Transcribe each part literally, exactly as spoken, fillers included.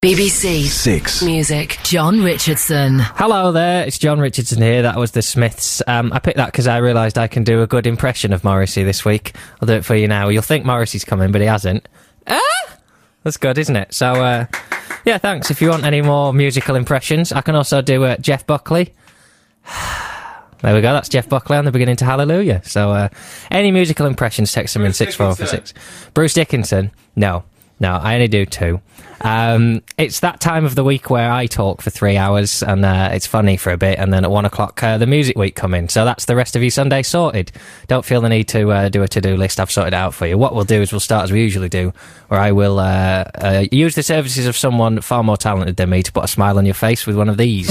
B B C Six Music. John Richardson. Hello there, it's John Richardson here. That was the Smiths. Um, I picked that because I realised I can do a good impression of Morrissey this week. I'll do it for you now. You'll think Morrissey's coming, but he hasn't. Ah! That's good, isn't it? So, uh, yeah, thanks. If you want any more musical impressions, I can also do uh, Jeff Buckley. There we go, that's Jeff Buckley on the beginning to Hallelujah. So, uh, any musical impressions, text them in six four four six. Bruce Dickinson? No. No, I only do two. Um, it's that time of the week where I talk for three hours and uh, it's funny for a bit, and then at one o'clock uh, the music week come in. So that's the rest of your Sunday sorted. Don't feel the need to uh, do a to-do list. I've sorted it out for you. What we'll do is we'll start as we usually do, where I will uh, uh, use the services of someone far more talented than me to put a smile on your face with one of these.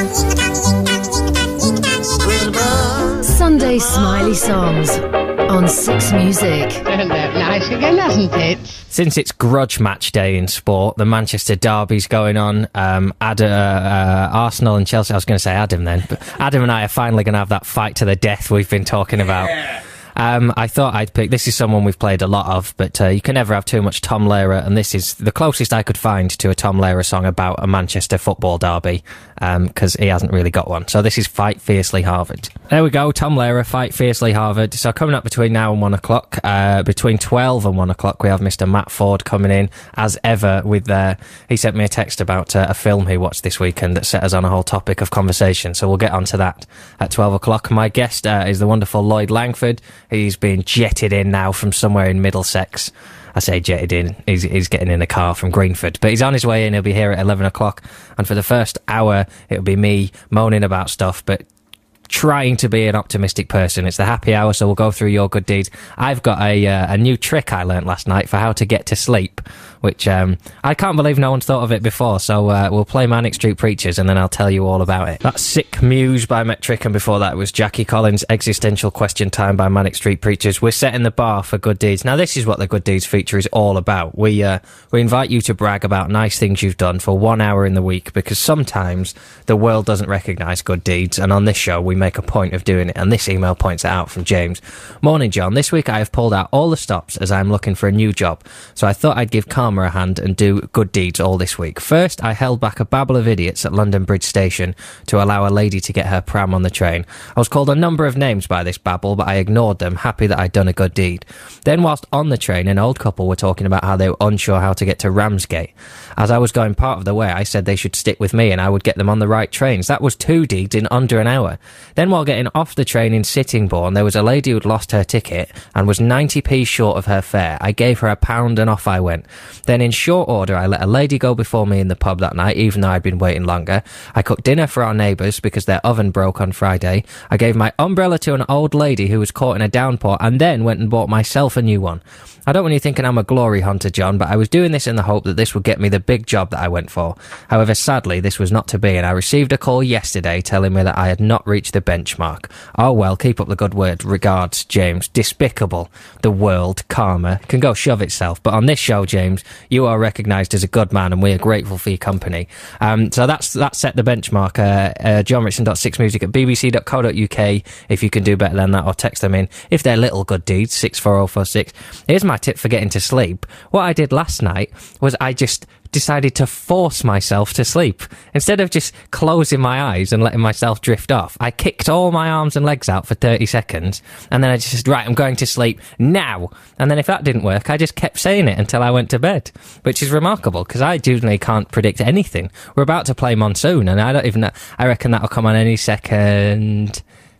Sunday Smiley Songs on Six Music. Turned out nice again, hasn't it? Since it's grudge match day in sport, the Manchester derby's going on. Um, Ad- uh, uh, Arsenal and Chelsea. I was going to say Adam then, but Adam and I are finally going to have that fight to the death we've been talking about. Yeah. Um, I thought I'd pick, this is someone we've played a lot of, but uh, you can never have too much Tom Lehrer, and this is the closest I could find to a Tom Lehrer song about a Manchester football derby, because um, he hasn't really got one. So this is Fight Fiercely Harvard. There we go, Tom Lehrer, Fight Fiercely Harvard. So coming up between now and one o'clock, uh, between twelve and one o'clock, we have Mister Matt Ford coming in, as ever, with, uh, he sent me a text about uh, a film he watched this weekend that set us on a whole topic of conversation, so we'll get onto that at twelve o'clock. My guest uh, is the wonderful Lloyd Langford. He's been jetted in now from somewhere in Middlesex. I say jetted in, he's, he's getting in a car from Greenford. But he's on his way in, he'll be here at eleven o'clock. And for the first hour, it'll be me moaning about stuff, but trying to be an optimistic person. It's the happy hour, so we'll go through your good deeds. I've got a uh, a new trick I learnt last night for how to get to sleep, which um, I can't believe no one's thought of it before, so uh, we'll play Manic Street Preachers and then I'll tell you all about it. That's Sick Muse by Metric, and before that was Jackie Collins' Existential Question Time by Manic Street Preachers. We're setting the bar for good deeds. Now this is what the good deeds feature is all about. We, uh, we invite you to brag about nice things you've done for one hour in the week, because sometimes the world doesn't recognise good deeds, and on this show we make a point of doing it, and this email points it out from James. Morning, John. This week I have pulled out all the stops as I'm looking for a new job, so I thought I'd give karma a hand and do good deeds all this week. First, I held back a babble of idiots at London Bridge Station to allow a lady to get her pram on the train. I was called a number of names by this babble, but I ignored them, happy that I'd done a good deed. Then, whilst on the train, an old couple were talking about how they were unsure how to get to Ramsgate. As I was going part of the way, I said they should stick with me and I would get them on the right trains. That was two deeds in under an hour. Then, while getting off the train in Sittingbourne, there was a lady who'd lost her ticket and was ninety p short of her fare. I gave her a pound and off I went. Then in short order, I let a lady go before me in the pub that night, even though I'd been waiting longer. I cooked dinner for our neighbours because their oven broke on Friday. I gave my umbrella to an old lady who was caught in a downpour and then went and bought myself a new one. I don't want you thinking I'm a glory hunter, John, but I was doing this in the hope that this would get me the big job that I went for. However, sadly, this was not to be, and I received a call yesterday telling me that I had not reached the benchmark. Oh well, keep up the good word. Regards, James. Despicable. The world, karma, can go shove itself. But on this show, James, you are recognised as a good man, and we are grateful for your company. Um, so that's that set the benchmark. Uh, uh, john richardson dot six music at b b c dot co dot u k if you can do better than that, or text them in if they're little good deeds, six four oh four six. Here's my tip for getting to sleep. What I did last night was I just decided to force myself to sleep. Instead of just closing my eyes and letting myself drift off, I kicked all my arms and legs out for thirty seconds, and then I just said, right, I'm going to sleep now. And then if that didn't work, I just kept saying it until I went to bed, which is remarkable, because I genuinely can't predict anything. We're about to play Monsoon, and I don't even know, I reckon that'll come on any second.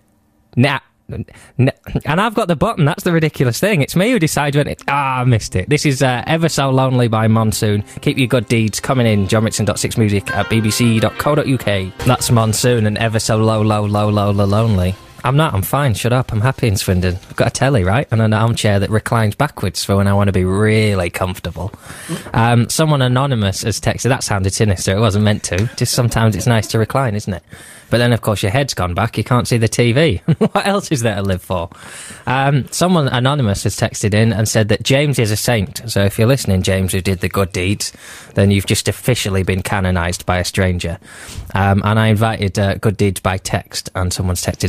Now, and I've got the button. That's the ridiculous thing. It's me who decides when it... Ah, I missed it. This is uh, Ever So Lonely by Monsoon. Keep your good deeds coming in. john richardson dot six music at b b c dot co dot u k. That's Monsoon and Ever So Low, Low, Low, Low, Low, Lonely. I'm not. I'm fine. Shut up. I'm happy in Swindon. I've got a telly, right? And an armchair that reclines backwards for when I want to be really comfortable. Um, someone anonymous has texted. That sounded sinister. It wasn't meant to. Just sometimes it's nice to recline, isn't it? But then, of course, your head's gone back. You can't see the T V. What else is there to live for? Um, someone anonymous has texted in and said that James is a saint. So if you're listening, James, who did the good deeds, then you've just officially been canonised by a stranger. Um, and I invited uh, good deeds by text, and someone's texted in saying, my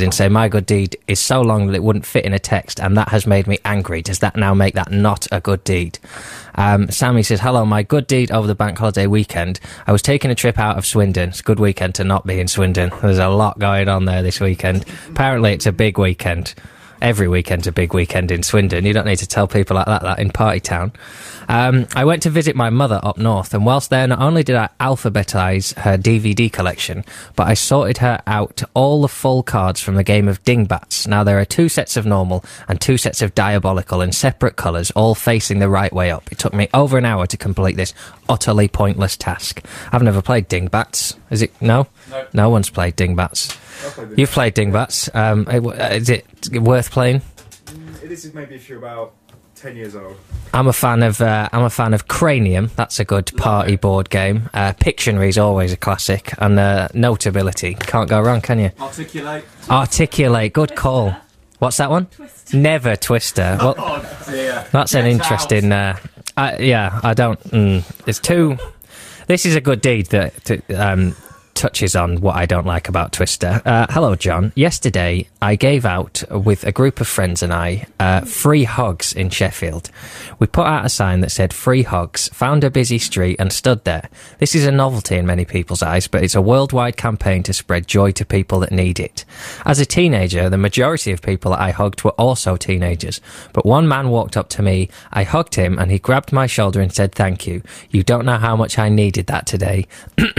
my good deed is so long that it wouldn't fit in a text, and that has made me angry. Does that now make that not a good deed? Um, Sammy says, hello, my good deed over the bank holiday weekend. I was taking a trip out of Swindon. It's a good weekend to not be in Swindon. There's a lot going on there this weekend. Apparently it's a big weekend. Every weekend's a big weekend in Swindon. You don't need to tell people like that, that in Party Town. Um, I went to visit my mother up north, and whilst there, not only did I alphabetise her D V D collection, but I sorted her out all the full cards from the game of Dingbats. Now, there are two sets of normal and two sets of diabolical in separate colours, all facing the right way up. It took me over an hour to complete this utterly pointless task. I've never played Dingbats. Is it? No? No. No one's played Dingbats. Played You've played Dingbats. Um, is it worth playing? It is maybe if you're about ten years old. I'm a fan of uh, I'm a fan of Cranium. That's a good party board game. Uh, Pictionary is always a classic, and uh, Notability. Can't go wrong, can you? Articulate. Articulate. Good call. What's that one? Twister. Never Twister. Well, Oh dear. that's an Get interesting. Uh, I, yeah, I don't. Mm, it's too. This is a good deed that. that um, touches on what I don't like about Twister. Uh, hello, John. Yesterday, I gave out, with a group of friends and I, uh, free hugs in Sheffield. We put out a sign that said free hugs, found a busy street and stood there. This is a novelty in many people's eyes, but it's a worldwide campaign to spread joy to people that need it. As a teenager, the majority of people that I hugged were also teenagers, but one man walked up to me, I hugged him, and he grabbed my shoulder and said thank you. You don't know how much I needed that today.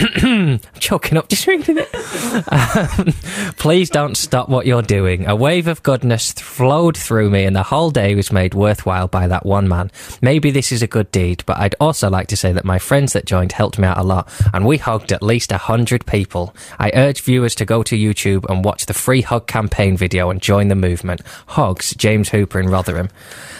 I'm choking up just reading it. Um, please don't stop what you're doing. A wave of goodness th- flowed through me, and the whole day was made worthwhile by that one man. Maybe this is a good deed, but I'd also like to say that my friends that joined helped me out a lot, and we hugged at least a hundred people. I urge viewers to go to YouTube and watch the free hug campaign video and join the movement. Hugs, James Hooper in Rotherham.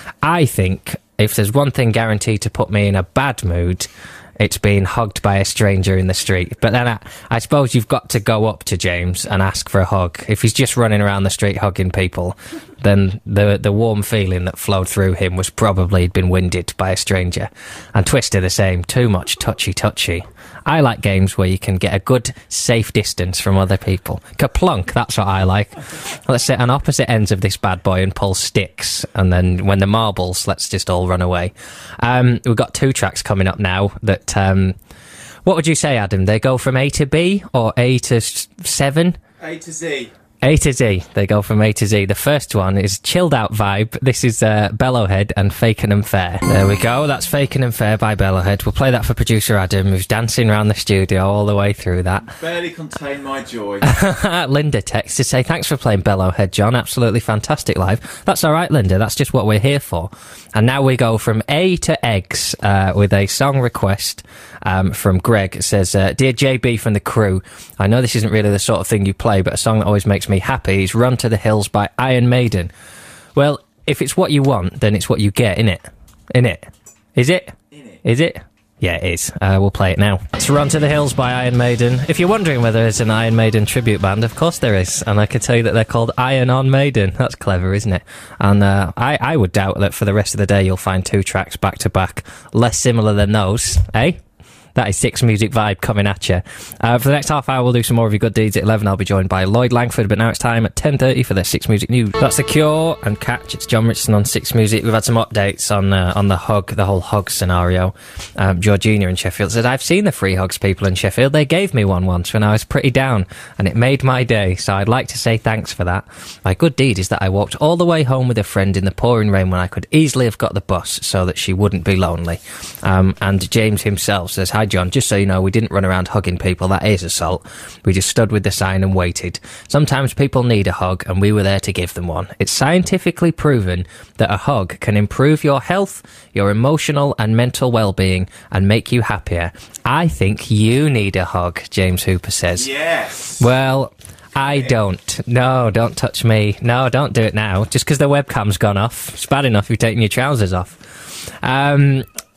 I think if there's one thing guaranteed to put me in a bad mood, it's being hugged by a stranger in the street. But then I, I suppose you've got to go up to James and ask for a hug. If he's just running around the street hugging people, then the the warm feeling that flowed through him was probably he'd been winded by a stranger. And Twister the same, too much touchy-touchy. I like games where you can get a good, safe distance from other people. Kaplunk, that's what I like. Let's sit on opposite ends of this bad boy and pull sticks, and then when the marbles, let's just all run away. Um, we've got two tracks coming up now that... Um, what would you say, Adam? They go from A to B, or A to s- seven? A to Z. A to Z. They go from A to Z. The first one is Chilled Out Vibe. This is uh, Bellowhead and Fakin' and Fair. There we go. That's Fakin' and Fair by Bellowhead. We'll play that for producer Adam, who's dancing around the studio all the way through that. Barely contain my joy. Linda texts to say, thanks for playing Bellowhead, John. Absolutely fantastic live. That's all right, Linda. That's just what we're here for. And now we go from A to Eggs uh, with a song request um, from Greg. It says, uh, Dear J B from the crew, I know this isn't really the sort of thing you play, but a song that always makes me happy is Run to the Hills by Iron Maiden. Well, if it's what you want, then it's what you get, innit? Innit? Is it? Innit? Is it? Yeah, it is. Uh, we'll play it now. It's Run to the Hills by Iron Maiden. If you're wondering whether it's an Iron Maiden tribute band, of course there is. And I can tell you that they're called Iron on Maiden. That's clever, isn't it? And uh, I, I would doubt that for the rest of the day you'll find two tracks back to back less similar than those, eh? That is Six Music Vibe coming at you. Uh, for the next half hour, we'll do some more of your good deeds. At eleven, I'll be joined by Lloyd Langford, but now it's time at ten thirty for the Six Music News. That's The Cure and Catch. It's John Richardson on Six Music. We've had some updates on uh, on the hug, the whole hug scenario. Um, Georgina in Sheffield said, I've seen the free hugs people in Sheffield. They gave me one once when I was pretty down, and it made my day, so I'd like to say thanks for that. My good deed is that I walked all the way home with a friend in the pouring rain when I could easily have got the bus so that she wouldn't be lonely. Um, and James himself says, hi John, just so you know, we didn't run around hugging people. That is assault. We just stood with the sign and waited. Sometimes people need a hug, and we were there to give them one. It's scientifically proven that a hug can improve your health, your emotional and mental well-being, and make you happier. I think you need a hug, James Hooper says. Yes. Well, I don't. No, don't touch me. No, don't do it now. Just because the webcam's gone off. It's bad enough you've taken your trousers off. Um...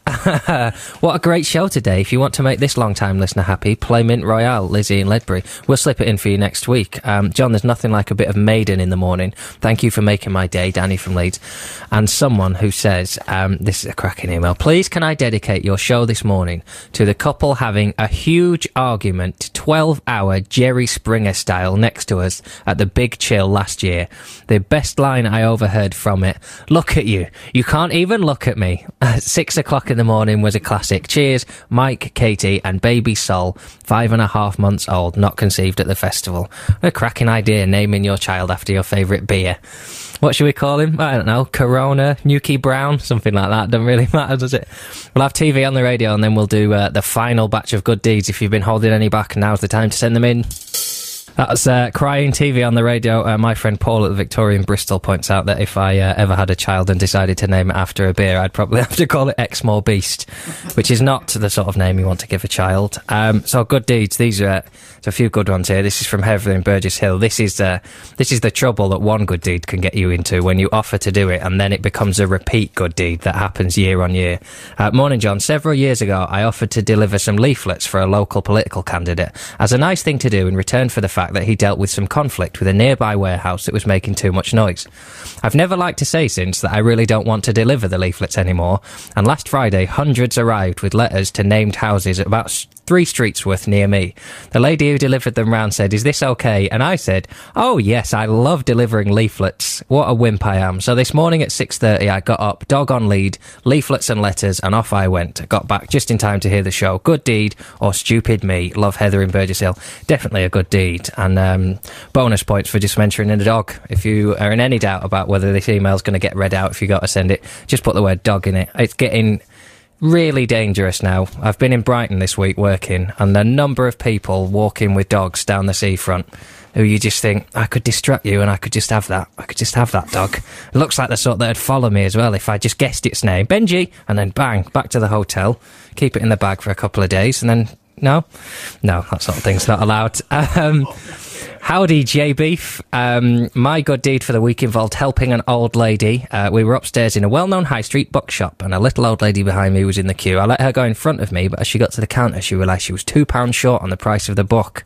What a great show today. If you want to make this long-time listener happy, play Mint Royale, Lizzie and Ledbury. We'll slip it in for you next week. Um, John, there's nothing like a bit of Maiden in the morning. Thank you for making my day, Danny from Leeds. And someone who says, um, this is a cracking email, please can I dedicate your show this morning to the couple having a huge argument, twelve-hour Jerry Springer style, next to us at the Big Chill last year. The best line I overheard from it, look at you, you can't even look at me. Six o'clock in the morning was a classic. Cheers, Mike, Katie and baby Sol, five and a half months old, not conceived at the festival. What a cracking idea, naming your child after your favourite beer. What should we call him? I don't know, Corona, Nuki Brown, something like that. Doesn't really matter, does it? We'll have T V on the radio and then we'll do uh, the final batch of good deeds. If you've been holding any back, now's the time to send them in. That's uh, crying T V on the radio. Uh, my friend Paul at the Victorian Bristol points out that if I uh, ever had a child and decided to name it after a beer, I'd probably have to call it Exmoor Beast, which is not the sort of name you want to give a child. Um, so good deeds. These are uh, a few good ones here. This is from Heather in Burgess Hill. This is uh, this is the trouble that one good deed can get you into when you offer to do it, and then it becomes a repeat good deed that happens year on year. Uh, morning, John. Several years ago, I offered to deliver some leaflets for a local political candidate as a nice thing to do in return for the fact that he dealt with some conflict with a nearby warehouse that was making too much noise. I've never liked to say since that I really don't want to deliver the leaflets anymore, and last Friday hundreds arrived with letters to named houses at about three streets worth near me. The lady who delivered them round said, is this okay? And I said, oh yes, I love delivering leaflets. What a wimp I am. So this morning at six thirty I got up, dog on lead, leaflets and letters, and off I went. I got back just in time to hear the show. Good deed or stupid me. Love, Heather in Burgess Hill. Definitely a good deed. And um, bonus points for just mentioning the dog. If you are in any doubt about whether this email's going to get read out if you got to send it, just put the word dog in it. It's getting really dangerous now. I've been in Brighton this week working, and the number of people walking with dogs down the seafront who you just think, I could distract you and I could just have that. I could just have that dog. It looks like the sort that would follow me as well if I just guessed its name. Benji! And then bang, back to the hotel, keep it in the bag for a couple of days, and then, no? No, that sort of thing's not allowed. Um... Howdy, J Beef. Um, my good deed for the week involved helping an old lady. Uh, we were upstairs in a well-known high street bookshop, and a little old lady behind me was in the queue. I let her go in front of me, but as she got to the counter, she realised she was two pounds short on the price of the book.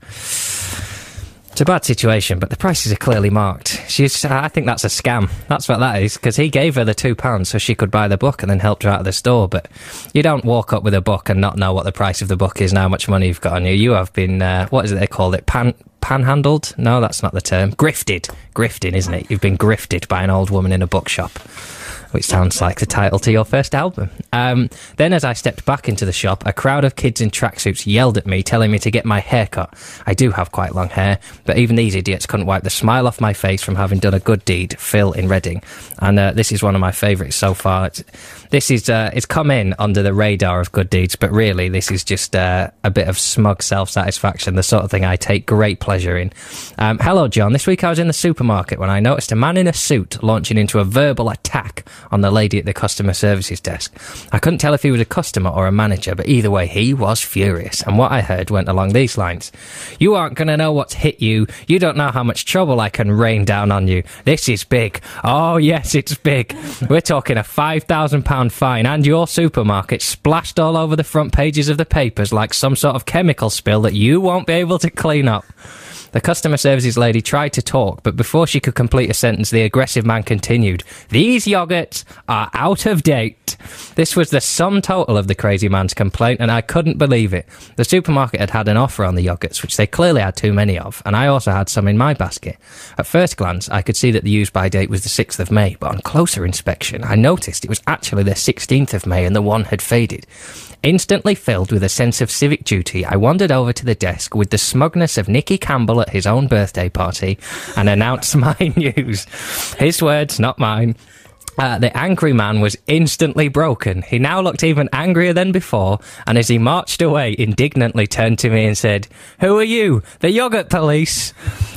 It's a bad situation, but the prices are clearly marked. She's, I think that's a scam. That's what that is, because he gave her the two pounds so she could buy the book and then helped her out of the store. But you don't walk up with a book and not know what the price of the book is and how much money you've got on you. You have been, uh, what is it they call it, pan... panhandled? No, that's not the term. Grifted. Grifting, isn't it? You've been grifted by an old woman in a bookshop, which sounds like the title to your first album. Um, then as I stepped back into the shop, a crowd of kids in tracksuits yelled at me, telling me to get my hair cut. I do have quite long hair, but even these idiots couldn't wipe the smile off my face from having done a good deed. Phil in Reading. And uh, this is one of my favourites so far. It's, this is, uh, it's come in under the radar of good deeds, but really this is just uh, a bit of smug self-satisfaction, the sort of thing I take great pleasure in. Um, hello, John. This week I was in the supermarket when I noticed a man in a suit launching into a verbal attack on the lady at the customer services desk. I couldn't tell if he was a customer or a manager, but either way, he was furious. And what I heard went along these lines. You aren't going to know what's hit you. You don't know how much trouble I can rain down on you. This is big. Oh, yes, it's big. We're talking a five thousand pounds fine and your supermarket splashed all over the front pages of the papers like some sort of chemical spill that you won't be able to clean up. The customer services lady tried to talk, but before she could complete a sentence, the aggressive man continued, these yogurts are out of date. This was the sum total of the crazy man's complaint, and I couldn't believe it. The supermarket had had an offer on the yogurts, which they clearly had too many of, and I also had some in my basket. At first glance, I could see that the use-by date was the sixth of May, but on closer inspection, I noticed it was actually the sixteenth of May and the one had faded. Instantly filled with a sense of civic duty, I wandered over to the desk with the smugness of Nicky Campbell at his own birthday party and announced my news. His words, not mine. Uh, the angry man was instantly broken. He now looked even angrier than before, and as he marched away, indignantly turned to me and said, who are you? The yogurt police?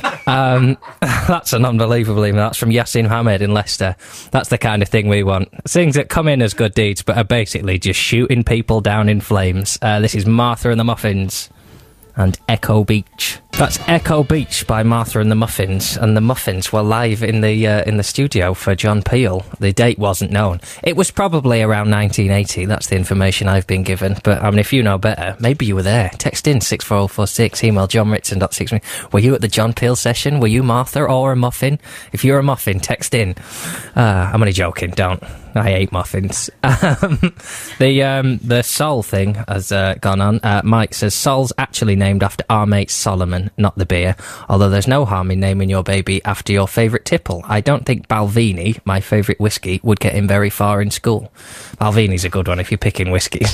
um, that's an unbelievable email. That's from Yassin Hamed in Leicester. That's the kind of thing we want. Things that come in as good deeds, but are basically just shooting people down in flames. Uh, this is Martha and the Muffins and Echo Beach. That's Echo Beach by Martha and the Muffins, and the Muffins were live in the uh, in the studio for John Peel. The date wasn't known. It was probably around nineteen eighty. That's the information I've been given. But I mean, if you know better, maybe you were there. Text in six four oh four six. Email john ritson dot six. Were you at the John Peel session? Were you Martha or a muffin? If you're a muffin, text in. Uh, I'm only joking. Don't. I hate muffins. Um, the um, the Sol thing has uh, gone on. Uh, Mike says Sol's actually named after our mate Solomon, not the beer. Although there's no harm in naming your baby after your favourite tipple. I don't think Balvenie, my favourite whiskey, would get him very far in school. Balvenie's a good one if you're picking whiskies.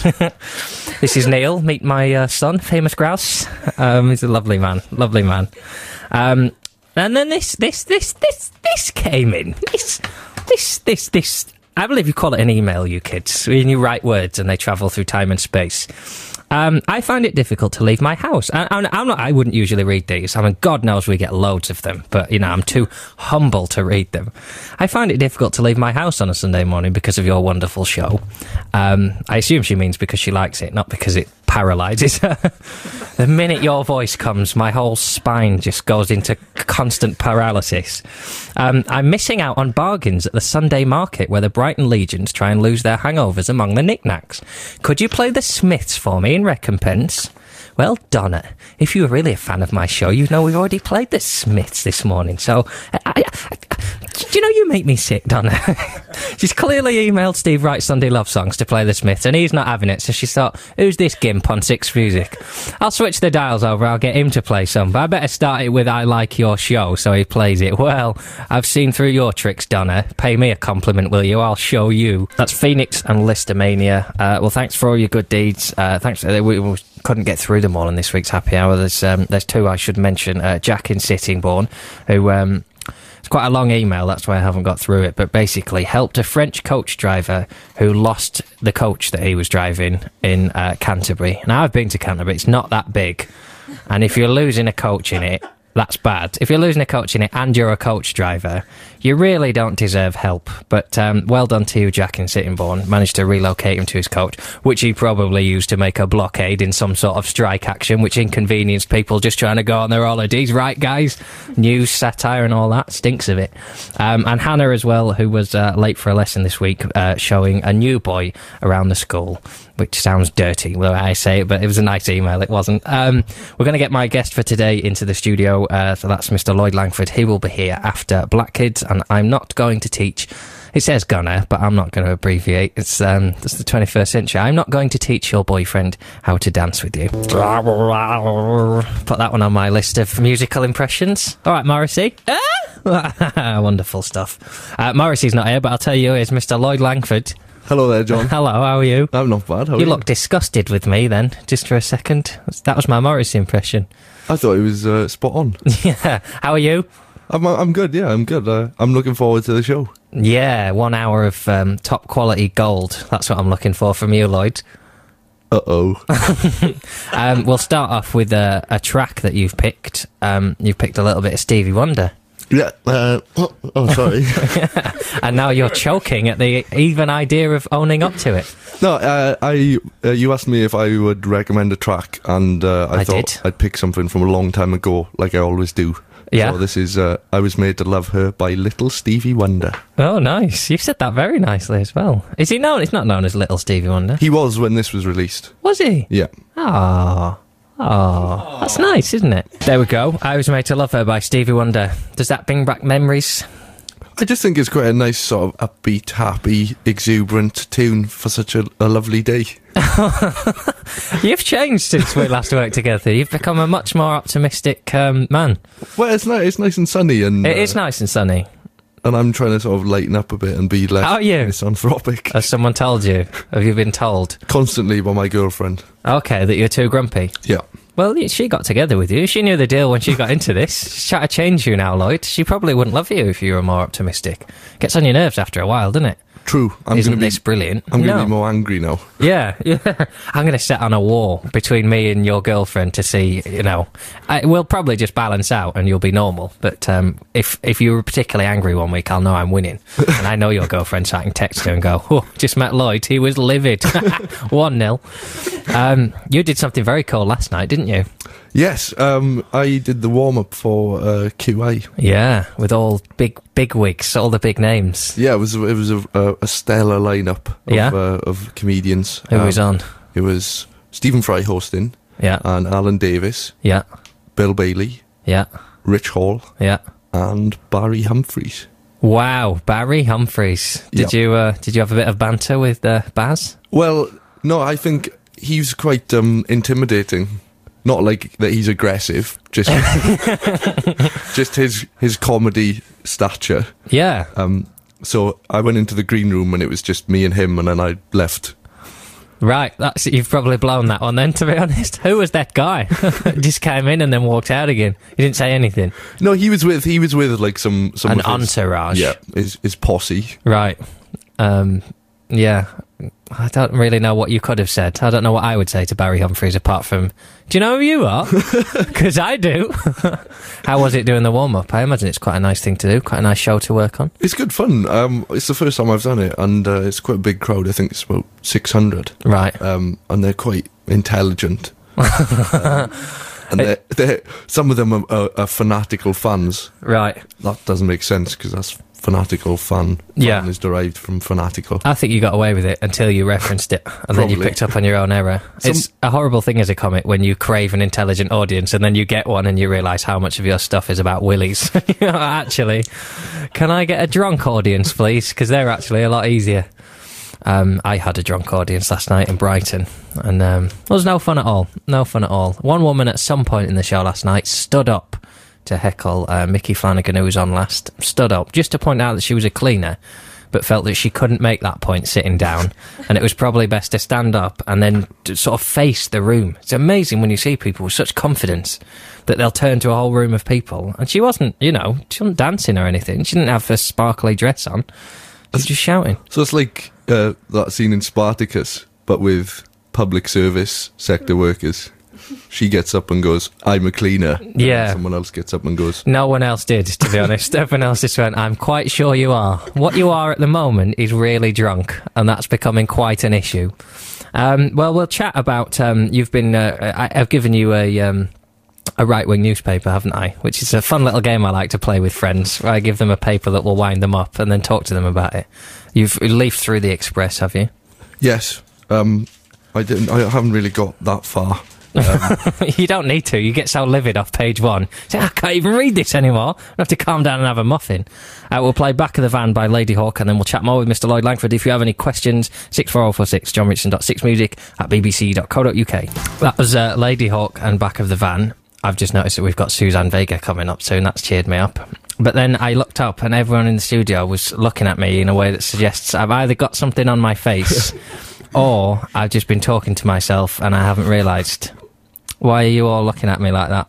This is Neil. Meet my uh, son, Famous Grouse. Um, he's a lovely man. Lovely man. Um, and then this, this, this, this, this came in. This, this, this, this. I believe you call it an email, you kids, when you write words and they travel through time and space. Um, I find it difficult to leave my house. I, I'm, I'm not, I wouldn't usually read these. I mean, God knows we get loads of them, but, you know, I'm too humble to read them. I find it difficult to leave my house on a Sunday morning because of your wonderful show. Um, I assume she means because she likes it, not because it paralyses her. The minute your voice comes, my whole spine just goes into constant paralysis. Um, I'm missing out on bargains at the Sunday market where the Brighton Legions try and lose their hangovers among the knickknacks. Could you play the Smiths for me in recompense? Well, Donna, if you were really a fan of my show, you know we've already played the Smiths this morning, so... I, I, I, do you know you make me sick, Donna? She's clearly emailed Steve Wright Sunday Love Songs to play the Smiths, and he's not having it, so she thought, who's this gimp on Six Music? I'll switch the dials over, I'll get him to play some, but I better start it with I Like Your Show, so he plays it. Well, I've seen through your tricks, Donna. Pay me a compliment, will you? I'll show you. That's Phoenix and Listomania. Uh, well, thanks for all your good deeds. Uh, thanks... Uh, we, we couldn't get through them all in this week's Happy Hour. There's um, there's two I should mention. Uh, Jack in Sittingbourne, who... Um, it's quite a long email, that's why I haven't got through it, but basically helped a French coach driver who lost the coach that he was driving in uh, Canterbury. Now, I've been to Canterbury, it's not that big, and if you're losing a coach in it, that's bad. If you're losing a coach in it and you're a coach driver, you really don't deserve help. But um, well done to you, Jack in Sittingbourne. Managed to relocate him to his coach, which he probably used to make a blockade in some sort of strike action, which inconvenienced people just trying to go on their holidays. Right, guys? News, satire and all that. Stinks of it. Um, and Hannah as well, who was uh, late for a lesson this week, uh, showing a new boy around the school, which sounds dirty, the way I say it, but it was a nice email, it wasn't. Um, we're going to get my guest for today into the studio, uh, so that's Mister Lloyd Langford. He will be here after Black Kids, and I'm not going to teach... It says gonna, but I'm not going to abbreviate. It's, um, it's the twenty-first century. I'm not going to teach your boyfriend how to dance with you. Put that one on my list of musical impressions. All right, Morrissey. Ah! Wonderful stuff. Uh, Morrissey's not here, but I'll tell you, here's Mister Lloyd Langford. Hello there, John. Hello, how are you? I'm not bad. How are you you? look disgusted with me then, just for a second. That was my Morrissey impression. I thought it was uh, spot on. Yeah. How are you? I'm I'm good, yeah, I'm good. Uh, I'm looking forward to the show. Yeah, one hour of um, top quality gold. That's what I'm looking for from you, Lloyd. Uh-oh. um, we'll start off with a, a track that you've picked. Um, you've picked a little bit of Stevie Wonder. Yeah, uh, oh, oh, sorry. And now you're choking at the even idea of owning up to it. No, uh, I uh, you asked me if I would recommend a track, and uh, I, I thought did. I'd pick something from a long time ago, like I always do. Yeah. So this is uh, I Was Made to Love Her by Little Stevie Wonder. Oh, nice. You've said that very nicely as well. Is he known? He's not known as Little Stevie Wonder. He was when this was released. Was he? Yeah. Ah. Oh, that's nice, isn't it? There we go. I Was Made to Love Her by Stevie Wonder. Does that bring back memories? I just think it's quite a nice sort of upbeat, happy, exuberant tune for such a, a lovely day. You've changed since we last worked together. You've become a much more optimistic um, man. Well, it's nice, it's nice and sunny. and It uh, is nice and sunny. And I'm trying to sort of lighten up a bit and be less How are you? misanthropic. Has someone told you? Have you been told? Constantly by my girlfriend. Okay, that you're too grumpy. Yeah. Well, she got together with you. She knew the deal when she got into this. She's trying to change you now, Lloyd. She probably wouldn't love you if you were more optimistic. Gets on your nerves after a while, doesn't it? True. I'm Isn't gonna be, this brilliant? I'm going to No. be more angry now. Yeah, yeah. I'm going to set on a wall between me and your girlfriend to see, you know, I, we'll probably just balance out and you'll be normal. But um, if if you were particularly angry one week, I'll know I'm winning. And I know your girlfriend, so I can text her and go, oh, just met Lloyd, he was livid. one nil. Um, you did something very cool last night, didn't you? Yes, um, I did the warm-up for uh, Q A. Yeah, with all big big wigs, all the big names. Yeah, it was, it was a, a, a stellar lineup of, Yeah? uh, of comedians. Who Um, was on? It was Stephen Fry hosting, Yeah, and Alan Davis, yeah, Bill Bailey, yeah, Rich Hall, yeah. and Barry Humphries. Wow, Barry Humphries. Did Yep. you uh, did you have a bit of banter with uh, Baz? Well, no, I think he's quite um, intimidating. Not like that he's aggressive, just just his his comedy stature. Yeah. Um, so I went into the green room and it was just me and him, and then I left. Right, that's you've probably blown that one then, to be honest. Who was that guy? Just came in and then walked out again. He didn't say anything. No, he was with he was with like some some An of his- entourage. Yeah, his his posse. Right. Um, yeah. I don't really know what you could have said. I don't know what I would say to Barry Humphries apart from, do you know who you are? Because I do. How was it doing the warm-up? I imagine it's quite a nice thing to do, quite a nice show to work on. It's good fun. Um, it's the first time I've done it, and uh, it's quite a big crowd. I think it's about six hundred. Right. Um, and they're quite intelligent. um, and they're, they're, some of them are, are, are fanatical fans. Right. That doesn't make sense because that's fanatical fan. Yeah. Fan is derived from fanatical. I think you got away with it until you referenced it, and then you Probably. picked up on your own error. Some- It's a horrible thing as a comic when you crave an intelligent audience, and then you get one, and you realise how much of your stuff is about willies. You know, actually, can I get a drunk audience, please? Because they're actually a lot easier. Um, I had a drunk audience last night in Brighton, and um, it was no fun at all. No fun at all. One woman at some point in the show last night stood up to heckle uh, Mickey Flanagan, who was on last, stood up just to point out that she was a cleaner, but felt that she couldn't make that point sitting down, and it was probably best to stand up and then to sort of face the room. It's amazing when you see people with such confidence that they'll turn to a whole room of people, and she wasn't, you know, she wasn't dancing or anything. She didn't have a sparkly dress on. She was just shouting. So it's like uh, that scene in Spartacus, but with public service sector workers. She gets up and goes, I'm a cleaner. And Yeah. someone else gets up and goes, No one else did, to be honest. Everyone else just went, I'm quite sure you are. What you are at the moment is really drunk, and that's becoming quite an issue. Um, well, we'll chat about, um, you've been, uh, I, I've given you a, um, a right-wing newspaper, haven't I? Which is a fun little game I like to play with friends, where I give them a paper that will wind them up and then talk to them about it. You've leafed through the Express, have you? yes. Um, I didn't. I haven't really got that far. You don't need to. You get so livid off page one. Say, I can't even read this anymore. I have to calm down and have a muffin. Uh, we'll play Back of the Van by Lady Hawk, and then we'll chat more with Mister Lloyd Langford. If you have any questions, six four oh four six, john richardson dot six music at b b c dot co dot u k. That was uh, Lady Hawk and Back of the Van. I've just noticed that we've got Suzanne Vega coming up soon. That's cheered me up. But then I looked up, and everyone in the studio was looking at me in a way that suggests I've either got something on my face or I've just been talking to myself and I haven't realised. Why are you all looking at me like that?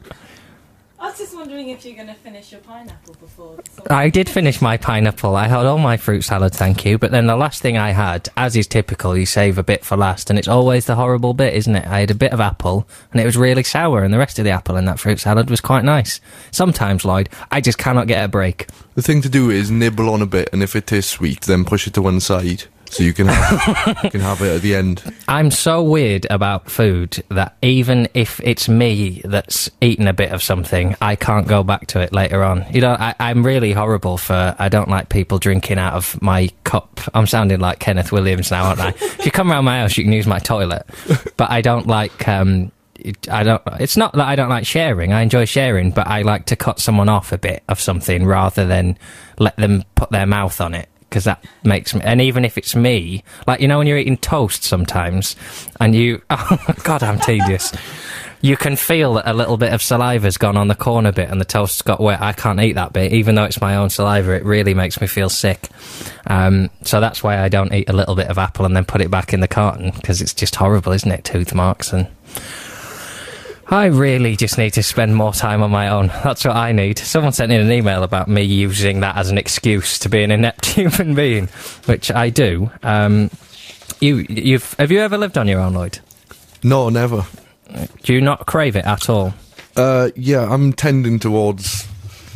I was just wondering if you're going to finish your pineapple before. I did finish my pineapple. I had all my fruit salad, thank you. But then the last thing I had, as is typical, you save a bit for last, and it's always the horrible bit, isn't it? I had a bit of apple, and it was really sour, and the rest of the apple in that fruit salad was quite nice. Sometimes, Lloyd, I just cannot get a break. The thing to do is nibble on a bit, and if it tastes sweet, then push it to one side. So you can have, you can have it at the end. I'm so weird about food that even if it's me that's eaten a bit of something, I can't go back to it later on. You know, I, I'm really horrible for, I don't like people drinking out of my cup. I'm sounding like Kenneth Williams now, aren't I? If you come around my house, you can use my toilet. But I don't like, um, it, I don't, it's not that I don't like sharing. I enjoy sharing, but I like to cut someone off a bit of something rather than let them put their mouth on it. Because that makes me, and even if it's me, like, you know, when you're eating toast sometimes, and you, oh God, I'm tedious. You can feel that a little bit of saliva's gone on the corner bit, and the toast's got wet. I can't eat that bit, even though it's my own saliva. It really makes me feel sick. Um, so that's why I don't eat a little bit of apple and then put it back in the carton, because it's just horrible, isn't it? Tooth marks and. I really just need to spend more time on my own. That's what I need. Someone sent in an email about me using that as an excuse to be an inept human being, which I do. Um, you, you've have you ever lived on your own, Lloyd? No, never. Do you not crave it at all? Uh, yeah, I'm tending towards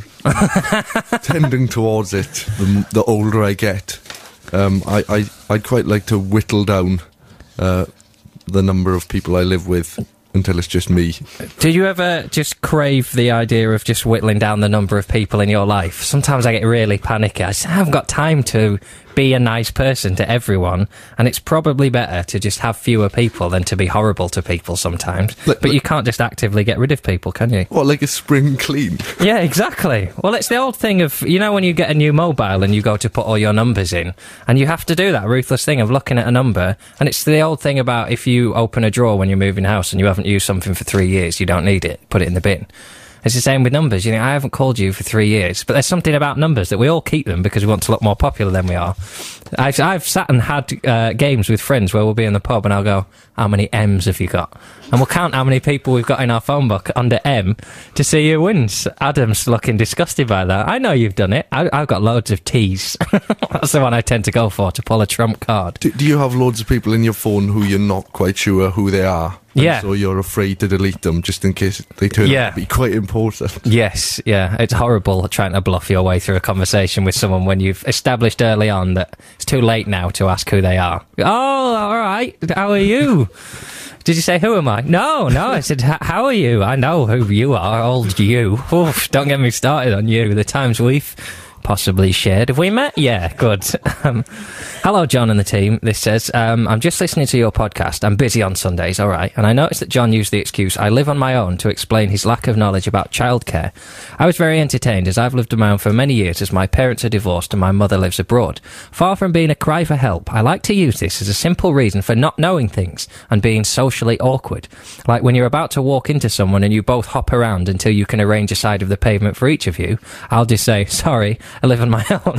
tending towards it. The, the older I get, um, I, I I'd quite like to whittle down uh, the number of people I live with until it's just me. Do you ever just crave the idea of just whittling down the number of people in your life? Sometimes I get really panicky. I just haven't got time to be a nice person to everyone, and it's probably better to just have fewer people than to be horrible to people sometimes. Like, but like, you can't just actively get rid of people, can you? What, like a spring clean? Yeah, exactly. Well, it's the old thing of, you know, when you get a new mobile and you go to put all your numbers in, and you have to do that ruthless thing of looking at a number, and it's the old thing about if you open a drawer when you're moving house and you haven't used something for three years, you don't need it, put it in the bin. It's the same with numbers. You think, I haven't called you for three years, but there's something about numbers that we all keep them because we want to look more popular than we are. I've, I've sat and had uh, games with friends where we'll be in the pub and I'll go, how many M's have you got? And we'll count how many people we've got in our phone book under M to see who wins. Adam's looking disgusted by that. I know you've done it. I, I've got loads of T's. That's the one I tend to go for, to pull a trump card. Do, do you have loads of people in your phone who you're not quite sure who they are? And yeah. So you're afraid to delete them just in case they turn yeah. out to be quite important. Yes, yeah. It's horrible trying to bluff your way through a conversation with someone when you've established early on that it's too late now to ask who they are. Oh, all right. How are you? Did you say, who am I? No, no, I said, how are you? I know who you are, old you. Oof, don't get me started on you. The times we've possibly shared. Have we met? Yeah, good. Um, hello, John and the team. This says, um, I'm just listening to your podcast. I'm busy on Sundays, all right. And I noticed that John used the excuse, I live on my own, to explain his lack of knowledge about childcare. I was very entertained as I've lived on my own for many years as my parents are divorced and my mother lives abroad. Far from being a cry for help, I like to use this as a simple reason for not knowing things and being socially awkward. Like when you're about to walk into someone and you both hop around until you can arrange a side of the pavement for each of you, I'll just say, sorry, I live on my own.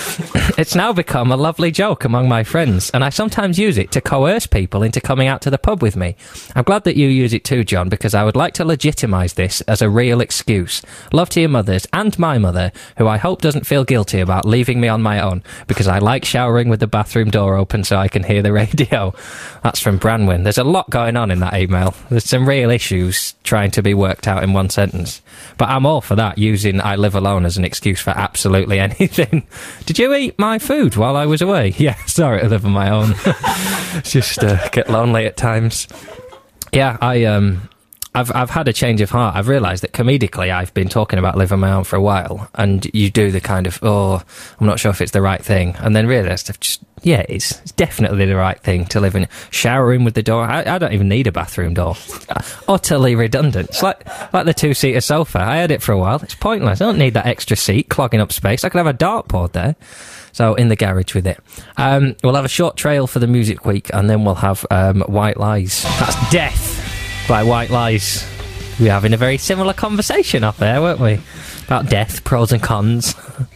It's now become a lovely joke among my friends, and I sometimes use it to coerce people into coming out to the pub with me. I'm glad that you use it too, John, because I would like to legitimise this as a real excuse. Love to your mothers and my mother, who I hope doesn't feel guilty about leaving me on my own, because I like showering with the bathroom door open so I can hear the radio. That's from Branwyn. There's a lot going on in that email. There's some real issues trying to be worked out in one sentence. But I'm all for that, using I live alone as an excuse for absolutely anything. Did you eat my food while I was away? Yeah, sorry, I live on my own. Just uh, get lonely at times. Yeah, I um, I've I've had a change of heart. I've realised that comedically I've been talking about living on my own for a while, and you do the kind of, oh, I'm not sure if it's the right thing, and then realised I've just, yeah, it's, it's definitely the right thing to live in. Showering with the door. I, I don't even need a bathroom door. Utterly redundant. It's like like the two-seater sofa. I had it for a while. It's pointless. I don't need that extra seat clogging up space. I could have a dartboard there. So, in the garage with it. Um, we'll have a short trail for the music week, and then we'll have um, White Lies. That's Death by White Lies. We were having a very similar conversation up there, weren't we? About death, pros and cons.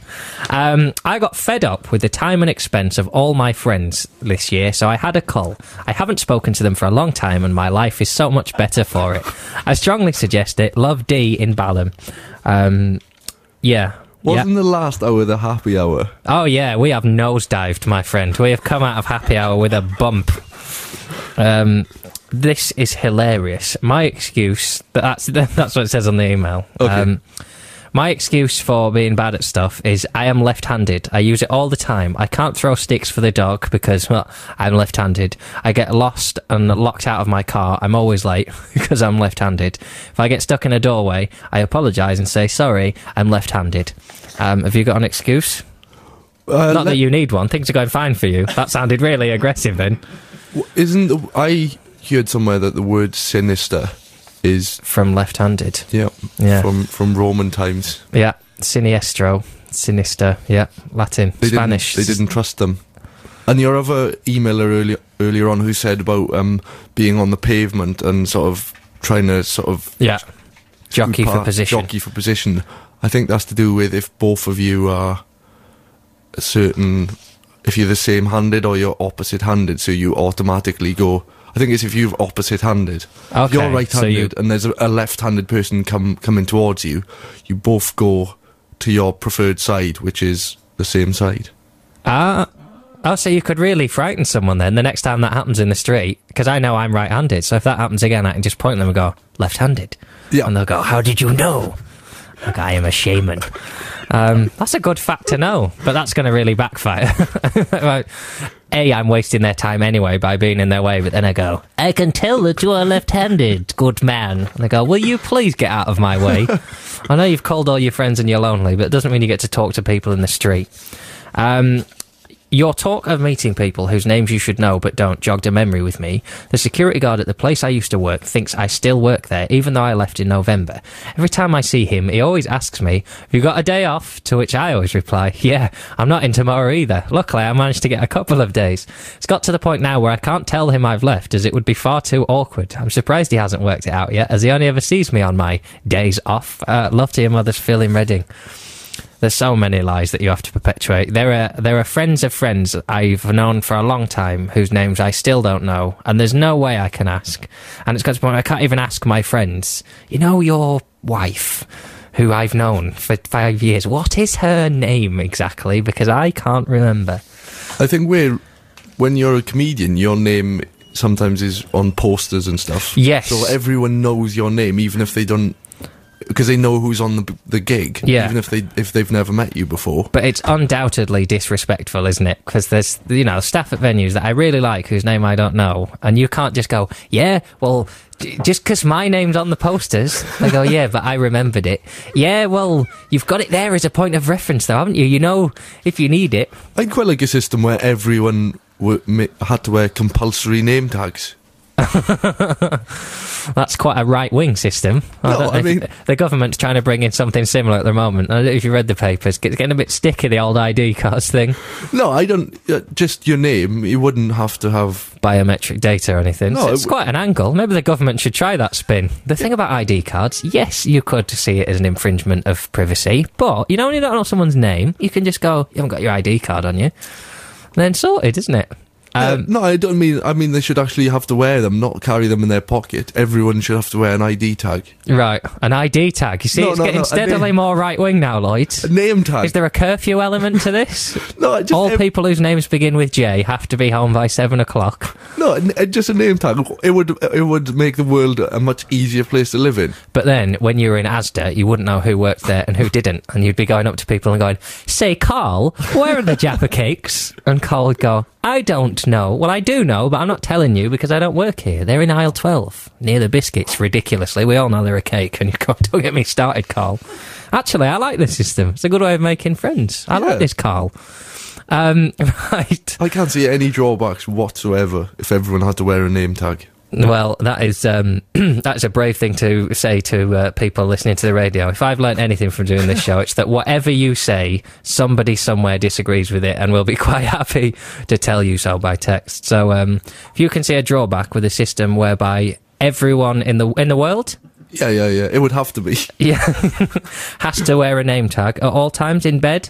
um, I got fed up with the time and expense of all my friends this year, so I had a call. I haven't spoken to them for a long time, and my life is so much better for it. I strongly suggest it. Love, D in Balham. Um, yeah. Wasn't Yep. the last hour the happy hour? Oh, yeah, we have nosedived, my friend. We have come out of happy hour with a bump. Um, this is hilarious. My excuse, that's that's what it says on the email. Okay. Um, my excuse for being bad at stuff is I am left-handed. I use it all the time. I can't throw sticks for the dog because, well, I'm left-handed. I get lost and locked out of my car. I'm always late because I'm left-handed. If I get stuck in a doorway, I apologise and say, sorry, I'm left-handed. Um, have you got an excuse? Uh, Not le- that you need one. Things are going fine for you. That sounded really aggressive then. Isn't the, I heard somewhere that the word sinister is From left-handed. yeah, Yeah. from from Roman times. Yeah. Siniestro. Sinister. Yeah. Latin. They Spanish. Didn't, they didn't trust them. And your other emailer earlier earlier on who said about um, being on the pavement and sort of trying to sort of Yeah. Jockey swoop for past- position. Jockey for position. I think that's to do with if both of you are a certain, if you're the same handed or you're opposite handed, so you automatically go. I think it's if you're opposite-handed. If Okay, you're right-handed so you- and there's a, a left-handed person come coming towards you, you both go to your preferred side, which is the same side. Ah. Oh, so you could really frighten someone then the next time that happens in the street, because I know I'm right-handed, so if that happens again, I can just point at them and go, left-handed. Yeah. And they'll go, how did you know? Like, I am a shaman. Um, that's a good fact to know, but that's going to really backfire. Right. A, I'm wasting their time anyway by being in their way, but then I go, I can tell that you are left-handed, good man. And they go, will you please get out of my way? I know you've called all your friends and you're lonely, but it doesn't mean you get to talk to people in the street. Um... Your talk of meeting people whose names you should know but don't jogged a memory with me. The security guard at the place I used to work thinks I still work there, even though I left in November. Every time I see him, he always asks me, have you got a day off? To which I always reply, yeah, I'm not in tomorrow either. Luckily, I managed to get a couple of days. It's got to the point now where I can't tell him I've left, as it would be far too awkward. I'm surprised he hasn't worked it out yet, as he only ever sees me on my days off. Uh, love to your mother's Phil in Reading. There's so many lies that you have to perpetuate. There are there are friends of friends I've known for a long time whose names I still don't know, and there's no way I can ask. And it's got to the point where I can't even ask my friends, you know, your wife, who I've known for five years, what is her name exactly? Because I can't remember. I think we're, when you're a comedian, your name sometimes is on posters and stuff. Yes. So everyone knows your name, even if they don't, because they know who's on the the gig, Yeah. even if they if they've never met you before. But it's undoubtedly disrespectful, isn't it? Because there's, you know, staff at venues that I really like whose name I don't know, and you can't just go, yeah, well, j- just because my name's on the posters. I go, yeah, but I remembered it. Yeah, well, you've got it there as a point of reference, though, haven't you? You know, if you need it. I'd quite like a system where everyone w- ma- had to wear compulsory name tags. That's quite a right-wing system. I No, don't know I if- mean- the government's trying to bring in something similar at the moment. I don't know if you read the papers. It's getting a bit sticky, the old I D cards thing. No, I don't. Uh, just your name. You wouldn't have to have. Biometric data or anything. No, So it it's w- quite an angle. Maybe the government should try that spin. The thing about I D cards, yes, you could see it as an infringement of privacy, but you know when you don't know someone's name, you can just go, you haven't got your I D card on you. And then sorted, isn't it? Uh, Um, no, I don't mean. I mean they should actually have to wear them, not carry them in their pocket. Everyone should have to wear an I D tag, right, an I D tag. You see, No, it's no, getting no, a steadily name- more right-wing now, Lloyd. a name tag. Is there a curfew element to this? no, just All ev- people whose names begin with J have to be home by seven o'clock. no, n- uh, just a name tag. It would it would make the world a much easier place to live in. But then, when you were in Asda, you wouldn't know who worked there and who didn't. And you'd be going up to people and going, say, Carl, where are the Jaffa cakes? And Carl would go, I don't know. Well, I do know, but I'm not telling you because I don't work here. They're in aisle twelve, near the biscuits, ridiculously. We all know they're a cake. And you go, don't get me started, Carl. Actually, I like this system. It's a good way of making friends. I Yeah. like this, Carl. Um, right. I can't see any drawbacks whatsoever if everyone had to wear a name tag. Well, that is um, that's a brave thing to say to uh, people listening to the radio. If I've learnt anything from doing this show, it's that whatever you say, somebody somewhere disagrees with it and will be quite happy to tell you so by text. So um, if you can see a drawback with a system whereby everyone in the in the world Yeah, yeah, yeah. It would have to be. yeah, has to wear a name tag at all times in bed,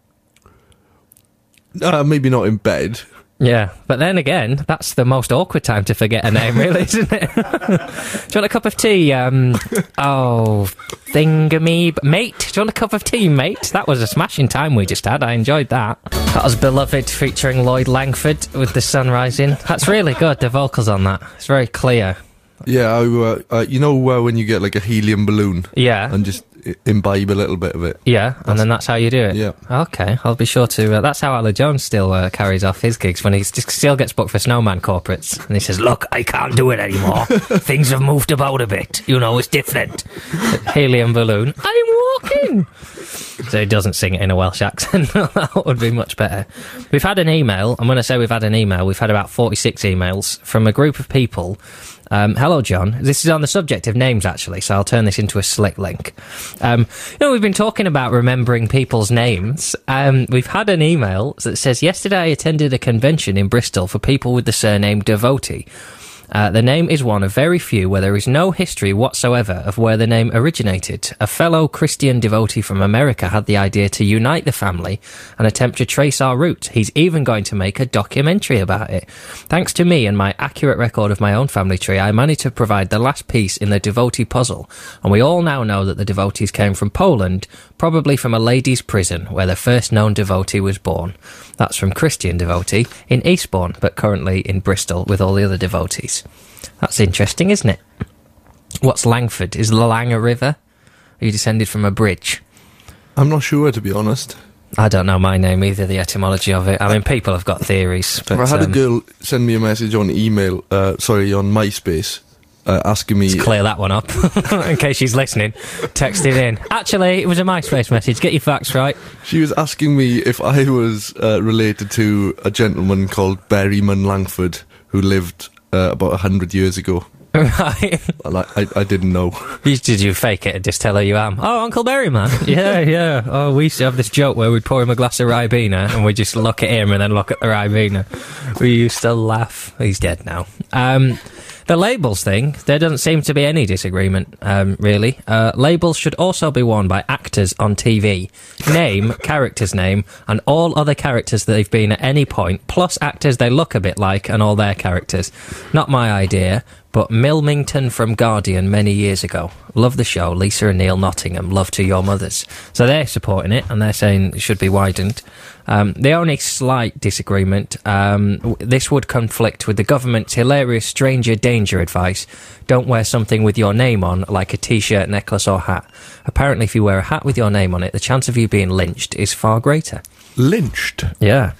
Uh, maybe not in bed. yeah, but then again, that's the most awkward time to forget a name, really, isn't it? Do you want a cup of tea? Um, oh, thingamy, mate. Do you want a cup of tea, mate? That was a smashing time we just had. I enjoyed that. That was Beloved featuring Lloyd Langford with The Sun Rising. That's really good, the vocals on that. It's very clear. Yeah, I, uh, uh, you know uh, when you get like a helium balloon Yeah. and just i- imbibe a little bit of it. Yeah, and then that's how you do it. Yeah. Okay, I'll be sure to. Uh, that's how Alan Jones still uh, carries off his gigs when he just still gets booked for Snowman corporates, and he says, "Look, I can't do it anymore. Things have moved about a bit. You know, it's different." Helium balloon. I'm walking. So he doesn't sing it in a Welsh accent. That would be much better. We've had an email. I'm going to say we've had an email. We've had about forty-six emails from a group of people. Um, hello, John. This is on the subject of names, actually, so I'll turn this into a slick link. Um, you know, we've been talking about remembering people's names. Um, we've had an email that says, yesterday I attended a convention in Bristol for people with the surname Devotee. Uh, the name is one of very few where there is no history whatsoever of where the name originated. A fellow Christian devotee from America had the idea to unite the family and attempt to trace our route. He's even going to make a documentary about it. Thanks to me and my accurate record of my own family tree, I managed to provide the last piece in the devotee puzzle, and we all now know that the devotees came from Poland, probably from a ladies' prison where the first known devotee was born. That's from Christian devotee in Eastbourne, but currently in Bristol with all the other devotees. That's interesting, isn't it? What's Langford? Is the Lang a river? Are you descended from a bridge? I'm not sure, to be honest. I don't know my name either, the etymology of it. I mean, people have got theories. But, I had um, a girl send me a message on email, uh, sorry, on MySpace, uh, asking me... Let's clear that one up, in case she's listening. Text it in. Actually, it was a MySpace message. Get your facts right. She was asking me if I was uh, related to a gentleman called Berryman Langford, who lived uh, about a hundred years ago. Right. And I, I, I didn't know. Did you fake it and just tell her you am? Oh, Uncle Berryman. Yeah, yeah. Oh, we used to have this joke where we'd pour him a glass of Ribena and we'd just look at him and then look at the Ribena. We used to laugh. He's dead now. Um... The labels thing, there doesn't seem to be any disagreement, um, really. Uh, labels should also be worn by actors on T V. Name, character's name, and all other characters that they've been at any point, plus actors they look a bit like and all their characters. Not my idea, but Milmington from Guardian many years ago. Love the show, Lisa and Neil Nottingham, love to your mothers. So they're supporting it, and they're saying it should be widened. Um, the only slight disagreement, um, w- this would conflict with the government's hilarious stranger danger advice. Don't wear something with your name on, like a t-shirt, necklace or hat. Apparently if you wear a hat with your name on it, the chance of you being lynched is far greater. Lynched? Yeah.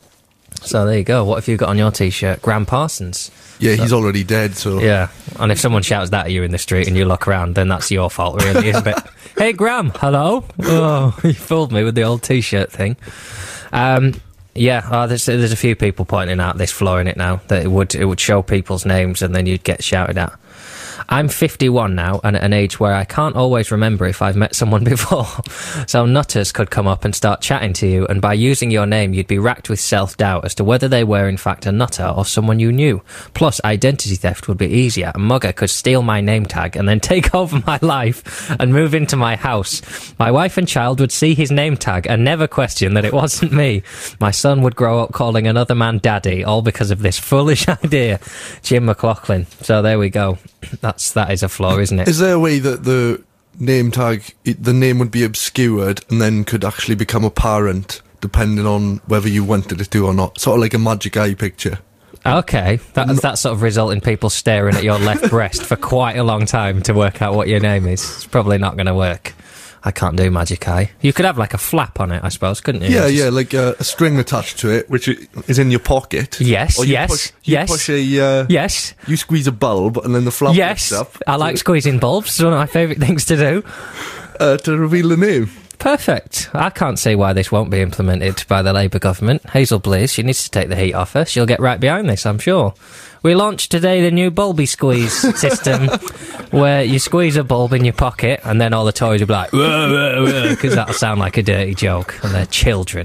So there you go. What have you got on your t-shirt? Graham Parsons. Yeah, So- he's already dead, so... Yeah, and if someone shouts that at you in the street and you look around, then that's your fault, really, isn't it? Hey, Graham, hello? Oh, you fooled me with the old T-shirt thing. Um, yeah, oh, there's there's a few people pointing out this flaw in it now, that it would it would show people's names and then you'd get shouted at. I'm fifty-one now, and at an age where I can't always remember if I've met someone before. So nutters could come up and start chatting to you, and by using your name, you'd be racked with self-doubt as to whether they were in fact a nutter or someone you knew. Plus, identity theft would be easier. A mugger could steal my name tag and then take over my life and move into my house. My wife and child would see his name tag and never question that it wasn't me. My son would grow up calling another man daddy, all because of this foolish idea. Jim McLaughlin. So there we go. That's that is a flaw, isn't it? Is there a way that the name tag, it- the name would be obscured and then could actually become apparent depending on whether you wanted it to or not? Sort of like a magic eye picture. Okay, that's that sort of result in people staring at your left breast for quite a long time to work out what your name is. It's probably not going to work. I can't do magic eye. You could have like a flap on it, I suppose, couldn't you? Yeah, Just- yeah, like a, a string attached to it, which i- is in your pocket. Yes, Or you yes, push, you yes. push a, uh, Yes, you squeeze a bulb and then the flap yes. lifts up. I like squeezing bulbs. It's one of my favourite things to do. uh, to reveal the name. Perfect. I can't see why this won't be implemented by the Labour government. Hazel Bliss, she needs to take the heat off her. She'll get right behind this, I'm sure. We launched today the new bulby squeeze system, where you squeeze a bulb in your pocket and then all the toys will be like, because that'll sound like a dirty joke, and they're children.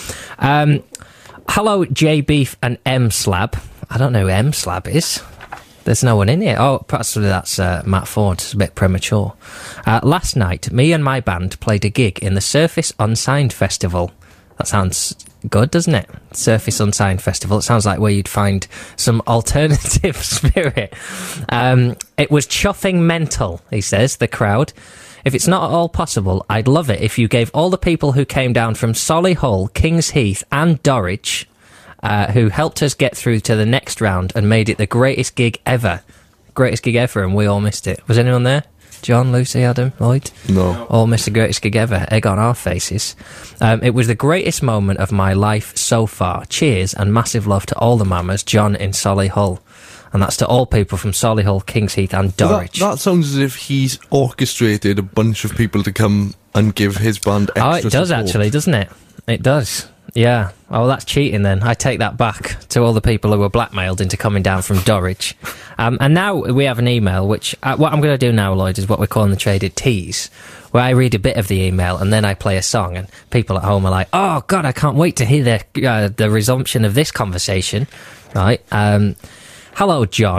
Um, hello, J Beef and M Slab. I don't know who M Slab is. There's no one in here. Oh, perhaps that's uh, Matt Ford. It's a bit premature. Uh, last night, me and my band played a gig in the Surface Unsigned Festival. That sounds good, doesn't it? Surface Unsigned Festival. It sounds like where you'd find some alternative spirit. Um, it was chuffing mental, he says, the crowd. If it's not at all possible, I'd love it if you gave all the people who came down from Solihull, Kings Heath and Dorwich, uh, who helped us get through to the next round and made it the greatest gig ever. Greatest gig ever, and we all missed it. Was anyone there? John, Lucy, Adam, Lloyd? No. All missed the greatest gig ever. Egg on our faces. Um, it was the greatest moment of my life so far. Cheers and massive love to all the mamas. John in Solihull. And that's to all people from Solihull, Kings Heath and That, Dorwich. that sounds as if he's orchestrated a bunch of people to come and give his band extra Oh, it does support. actually, doesn't it? It does. Yeah. Oh, that's cheating then. I take that back to all the people who were blackmailed into coming down from Dorwich. Um, and now we have an email, which, uh, what I'm going to do now, Lloyd, is what we're calling the traded tease, where I read a bit of the email and then I play a song, and people at home are like, oh, God, I can't wait to hear the, uh, the resumption of this conversation. Right. Um, hello, John.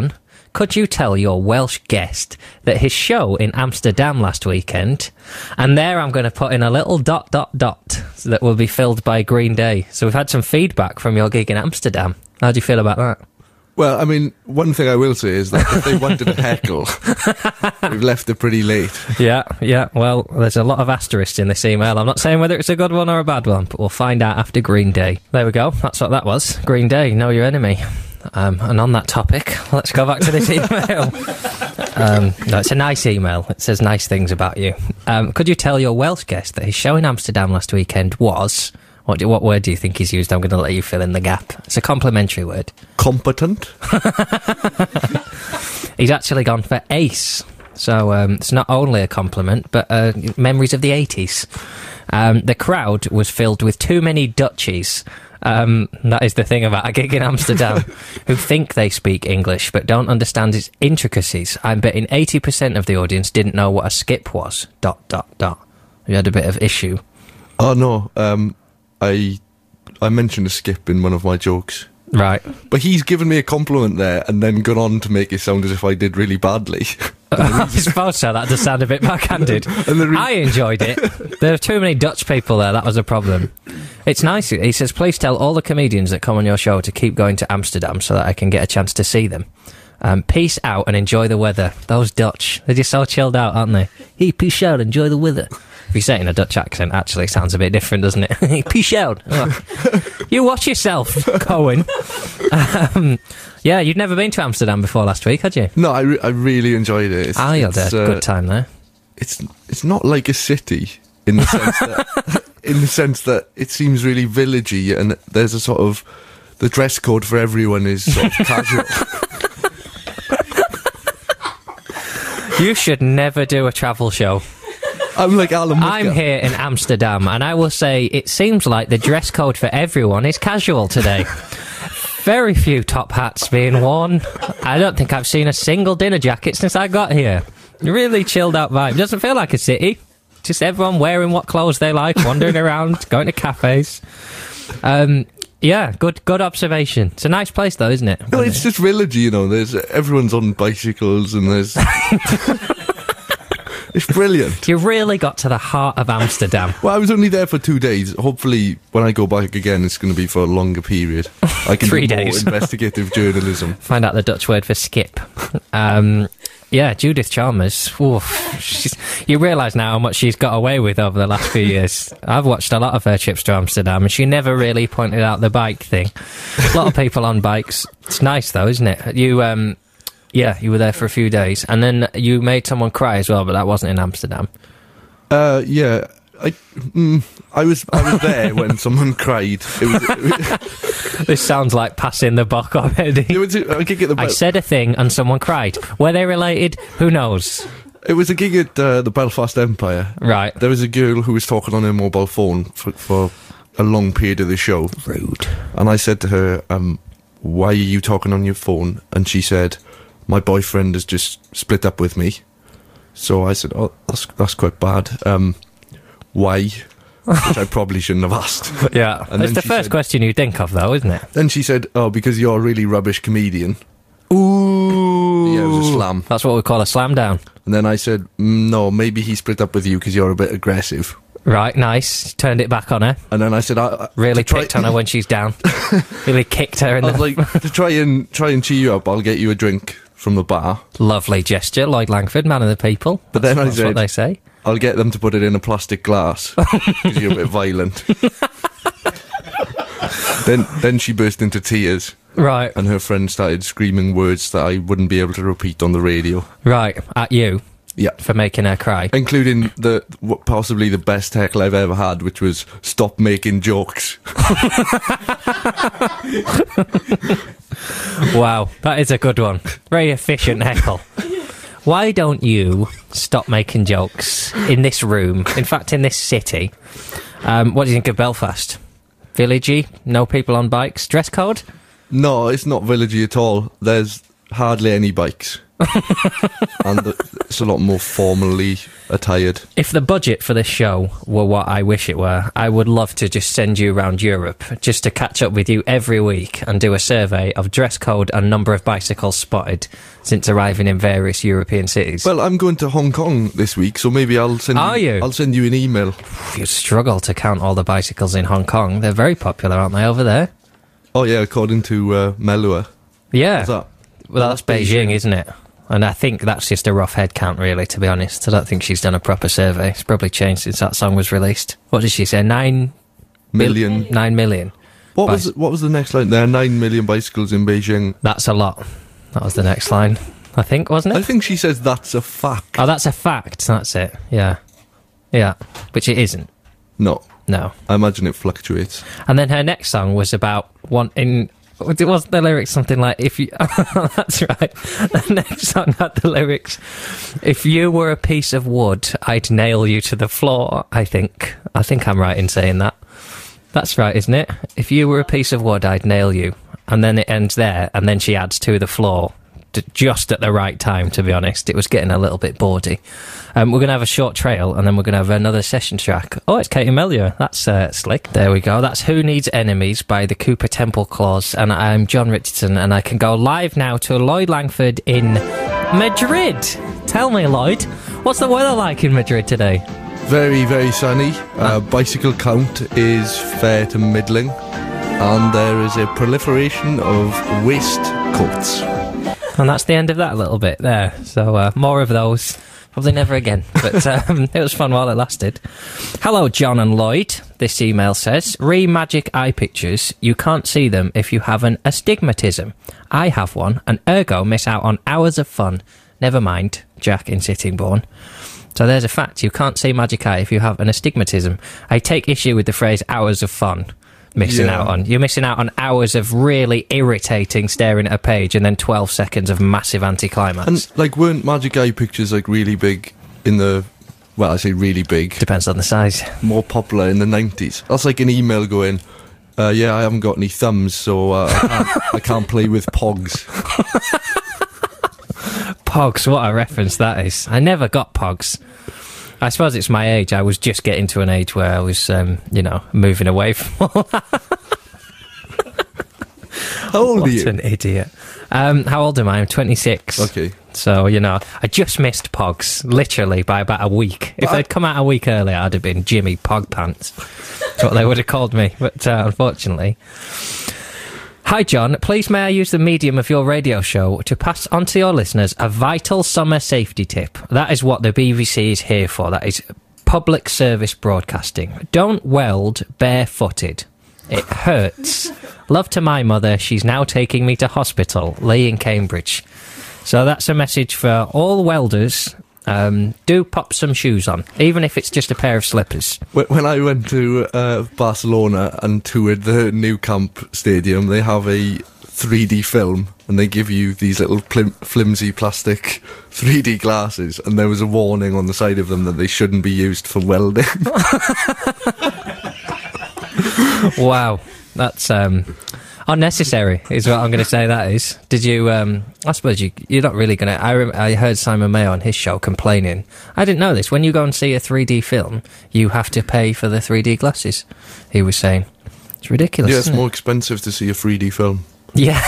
could you tell your Welsh guest that his show in Amsterdam last weekend, and there I'm going to put in a little dot, dot, dot, that will be filled by Green Day. So we've had some feedback from your gig in Amsterdam. How do you feel about that? Well, I mean, one thing I will say is that if they wanted a heckle, we've left it pretty late. Yeah, yeah. Well, there's a lot of asterisks in this email. I'm not saying whether it's a good one or a bad one, but we'll find out after Green Day. There we go. That's what that was. Green Day, know your enemy. Um, and on that topic, let's go back to this email. um, no, it's a nice email. It says nice things about you. Um, could you tell your Welsh guest that his show in Amsterdam last weekend was... What, do, what word do you think he's used? I'm going to let you fill in the gap. It's a complimentary word. Competent? He's actually gone for ace. So um, it's not only a compliment, but uh, memories of the eighties. Um, the crowd was filled with too many Dutchies. Um, that is the thing about a gig in Amsterdam, who think they speak English but don't understand its intricacies. I'm betting eighty percent of the audience didn't know what a skip was. Dot, dot, dot. You had a bit of issue. Oh, no. Um... I I mentioned a skip in one of my jokes. Right. But he's given me a compliment there and then gone on to make it sound as if I did really badly. I suppose so. That does sound a bit backhanded. re- I enjoyed it. There are too many Dutch people there. That was a problem. It's nice. He says, please tell all the comedians that come on your show to keep going to Amsterdam so that I can get a chance to see them. Um, peace out and enjoy the weather. Those Dutch, they're just so chilled out, aren't they? Hey, peace out, enjoy the weather. If you say it in a Dutch accent, actually sounds a bit different, doesn't it? Hey, peace out. Oh. You watch yourself, Cohen. Um, yeah, you'd never been to Amsterdam before last week, had you? No, I, re- I really enjoyed it. It's, Ah, you had a uh, good time there. It's it's not like a city in the sense that in the sense that it seems really villagey, and there's a sort of the dress code for everyone is sort of casual. You should never do a travel show. I'm like Alan Whittaker. I'm here in Amsterdam, and I will say it seems like the dress code for everyone is casual today. Very few top hats being worn. I don't think I've seen a single dinner jacket since I got here. Really chilled out vibe. Doesn't feel like a city. Just everyone wearing what clothes they like, wandering around, going to cafes. Um, yeah, good good observation. It's a nice place though, isn't it? No, it's just villagey, you know. There's everyone's on bicycles and there's. It's brilliant. You really got to the heart of Amsterdam. Well, I was only there for two days. Hopefully, when I go back again, it's going to be for a longer period. I can Three do more days. investigative journalism. Find out the Dutch word for skip. Um, yeah, Judith Chalmers. Oof, she's, you realise now how much she's got away with over the last few years. I've watched a lot of her trips to Amsterdam, and she never really pointed out the bike thing. A lot of people on bikes. It's nice, though, isn't it? You... Um, Yeah, you were there for a few days, and then you made someone cry as well, but that wasn't in Amsterdam. Uh, yeah, I, mm, I was, I was there when someone cried. It was, it was, This sounds like passing the buck already. it was a, a gig at the. I Bel- said a thing and someone cried. Were they related? Who knows? It was a gig at uh, the Belfast Empire. Right. There was a girl who was talking on her mobile phone for, for a long period of the show. Rude. And I said to her, um, "Why are you talking on your phone?" And she said, "My boyfriend has just split up with me." So I said, "Oh, that's that's quite bad. Um, why?" Which I probably shouldn't have asked. Yeah. And That's then the she first said- question you think of, though, isn't it? Then she said, "Oh, because you're a really rubbish comedian." Ooh. Yeah, it was a slam. That's what we call a slam down. And then I said, mm, "No, maybe he split up with you because you're a bit aggressive." Right, nice. Turned it back on her. And then I said, I, I Really to try- picked on her when she's down. Really kicked her in I the... was like, to try and try and cheer you up, I'll get you a drink from the bar. Lovely gesture, Lloyd Langford, man of the people. But then I That's said, what they say. I'll get them to put it in a plastic glass because you're a bit violent. then, then she burst into tears, Right, and her friend started screaming words that I wouldn't be able to repeat on the radio. right. At you Yeah, for making her cry. including the what possibly the best heckle I've ever had, which was "Stop making jokes." Wow, that is a good one. Very efficient heckle. Why don't you stop making jokes in this room? In fact, in this city. Um, what do you think of Belfast? Villagey? No people on bikes? Dress code? No, it's not villagey at all. There's hardly any bikes. And the, it's a lot more formally attired. If the budget for this show were what I wish it were, I would love to just send you around Europe just to catch up with you every week and do a survey of dress code and number of bicycles spotted since arriving in various European cities. Well, I'm going to Hong Kong this week, so maybe I'll send Are you, you? I'll send you an email. You struggle to count all the bicycles in Hong Kong. They're very popular, aren't they, over there? Oh yeah, according to uh, Melua. Yeah. What's that? Well, that's Beijing, isn't it? And I think that's just a rough head count, really, to be honest. I don't think she's done a proper survey. It's probably changed since that song was released. What did she say? Nine Million. Mil- nine million. What Bicy- was what was the next line? There are nine million bicycles in Beijing. That's a lot. That was the next line, I think, wasn't it? I think she says that's a fact. Oh, that's a fact. That's it. Yeah. Yeah. Which it isn't. No, No. I imagine it fluctuates. And then her next song was about wanting... It wasn't the lyrics something like, if you... That's right. The next song had the lyrics, if you were a piece of wood, I'd nail you to the floor, I think. I think I'm right in saying that. That's right, isn't it? If you were a piece of wood, I'd nail you. And then it ends there, and then she adds to the floor. D- just at the right time, to be honest. It was getting a little bit bawdy. Um, we're going to have a short trail, and then we're going to have another session track. Oh, it's Katie Melua. That's uh, slick. There we go. That's Who Needs Enemies by the Cooper Temple Clause, and I'm John Richardson, and I can go live now to Lloyd Langford in Madrid. Tell me, Lloyd, what's the weather like in Madrid today? Very, very sunny. Uh, bicycle count is fair to middling. And there is a proliferation of waistcoats. And that's the end of that little bit there. So uh, more of those. Probably never again. But um, it was fun while it lasted. Hello, John and Lloyd. This email says, re magic eye pictures. You can't see them if you have an astigmatism. I have one, and ergo miss out on hours of fun. Never mind, Jack in Sittingbourne. So there's a fact. You can't see magic eye if you have an astigmatism. I take issue with the phrase hours of fun. Missing Yeah. out on. You're missing out on hours of really irritating staring at a page and then twelve seconds of massive anticlimax. And, like, weren't Magic Eye pictures, like, really big in the... Well, I say really big. Depends on the size. More popular in the nineties. That's like an email going, uh, yeah, I haven't got any thumbs, so uh, I, can't, I can't play with Pogs. Pogs, what a reference that is. I never got Pogs. I suppose it's my age. I was just getting to an age where I was, um, you know, moving away from all that. How old What are you? an idiot. Um, how old am I? I'm twenty-six. Okay. So, you know, I just missed Pogs, literally, by about a week. If But I- they'd come out a week earlier, I'd have been Jimmy Pog Pants. That's what they would have called me. But uh, unfortunately... Hi, John. Please may I use the medium of your radio show to pass on to your listeners a vital summer safety tip. That is what the B B C is here for. That is public service broadcasting. Don't weld barefooted. It hurts. Love to my mother. She's now taking me to hospital. Lee in Cambridge. So that's a message for all welders. Um, do pop some shoes on, even if it's just a pair of slippers. When when I went to uh, Barcelona and toured the Nou Camp Stadium, they have a three D film, and they give you these little plim- flimsy plastic three D glasses, and there was a warning on the side of them that they shouldn't be used for welding. Wow, that's um, unnecessary, is what I'm going to say. That is. Did you? Um, I suppose you. You're not really going to. I rem- I heard Simon Mayo on his show complaining. I didn't know this. When you go and see a three D film, you have to pay for the three D glasses. He was saying it's ridiculous. Yeah, it's isn't more expensive to see a three D film. it? Yeah.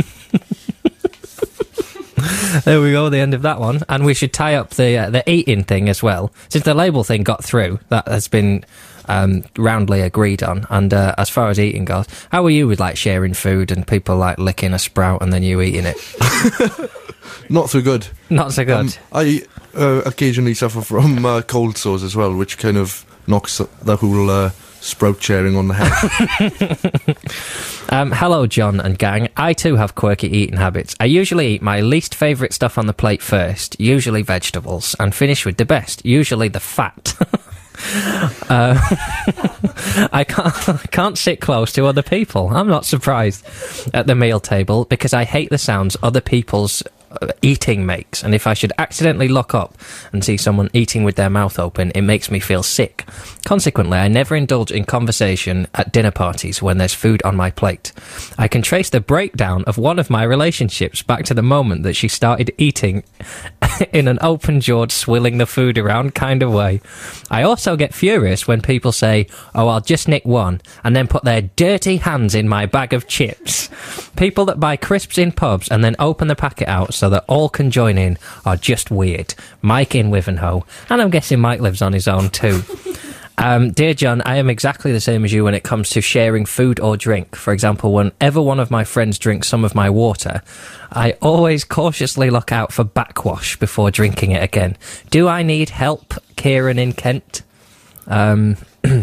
There we go, the end of that one. And we should tie up the uh, the eating thing as well. Since the label thing got through, that has been um, roundly agreed on. And uh, as far as eating goes, how are you with like sharing food and people like licking a sprout and then you eating it? Not so good. Not so good. Um, I uh, occasionally suffer from uh, cold sores as well, which kind of knocks the whole uh, sprout sharing on the head. Um, hello, John and gang. I too have quirky eating habits. I usually eat my least favourite stuff on the plate first, usually vegetables, and finish with the best, usually the fat. uh, I can't, I can't sit close to other people. I'm not surprised at the meal table because I hate the sounds other people's uh, eating makes, and if I should accidentally look up and see someone eating with their mouth open, it makes me feel sick. Consequently, I never indulge in conversation at dinner parties when there's food on my plate. I can trace the breakdown of one of my relationships back to the moment that she started eating in an open-jawed, swilling the food around kind of way. I also get furious when people say, oh, I'll just nick one, and then put their dirty hands in my bag of chips. People that buy crisps in pubs and then open the packet out so that all can join in are just weird. Mike in Wivenhoe, and I'm guessing Mike lives on his own too. Um, dear John, I am exactly the same as you when it comes to sharing food or drink. For example, whenever one of my friends drinks some of my water, I always cautiously look out for backwash before drinking it again. Do I need help, Kieran in Kent? Um,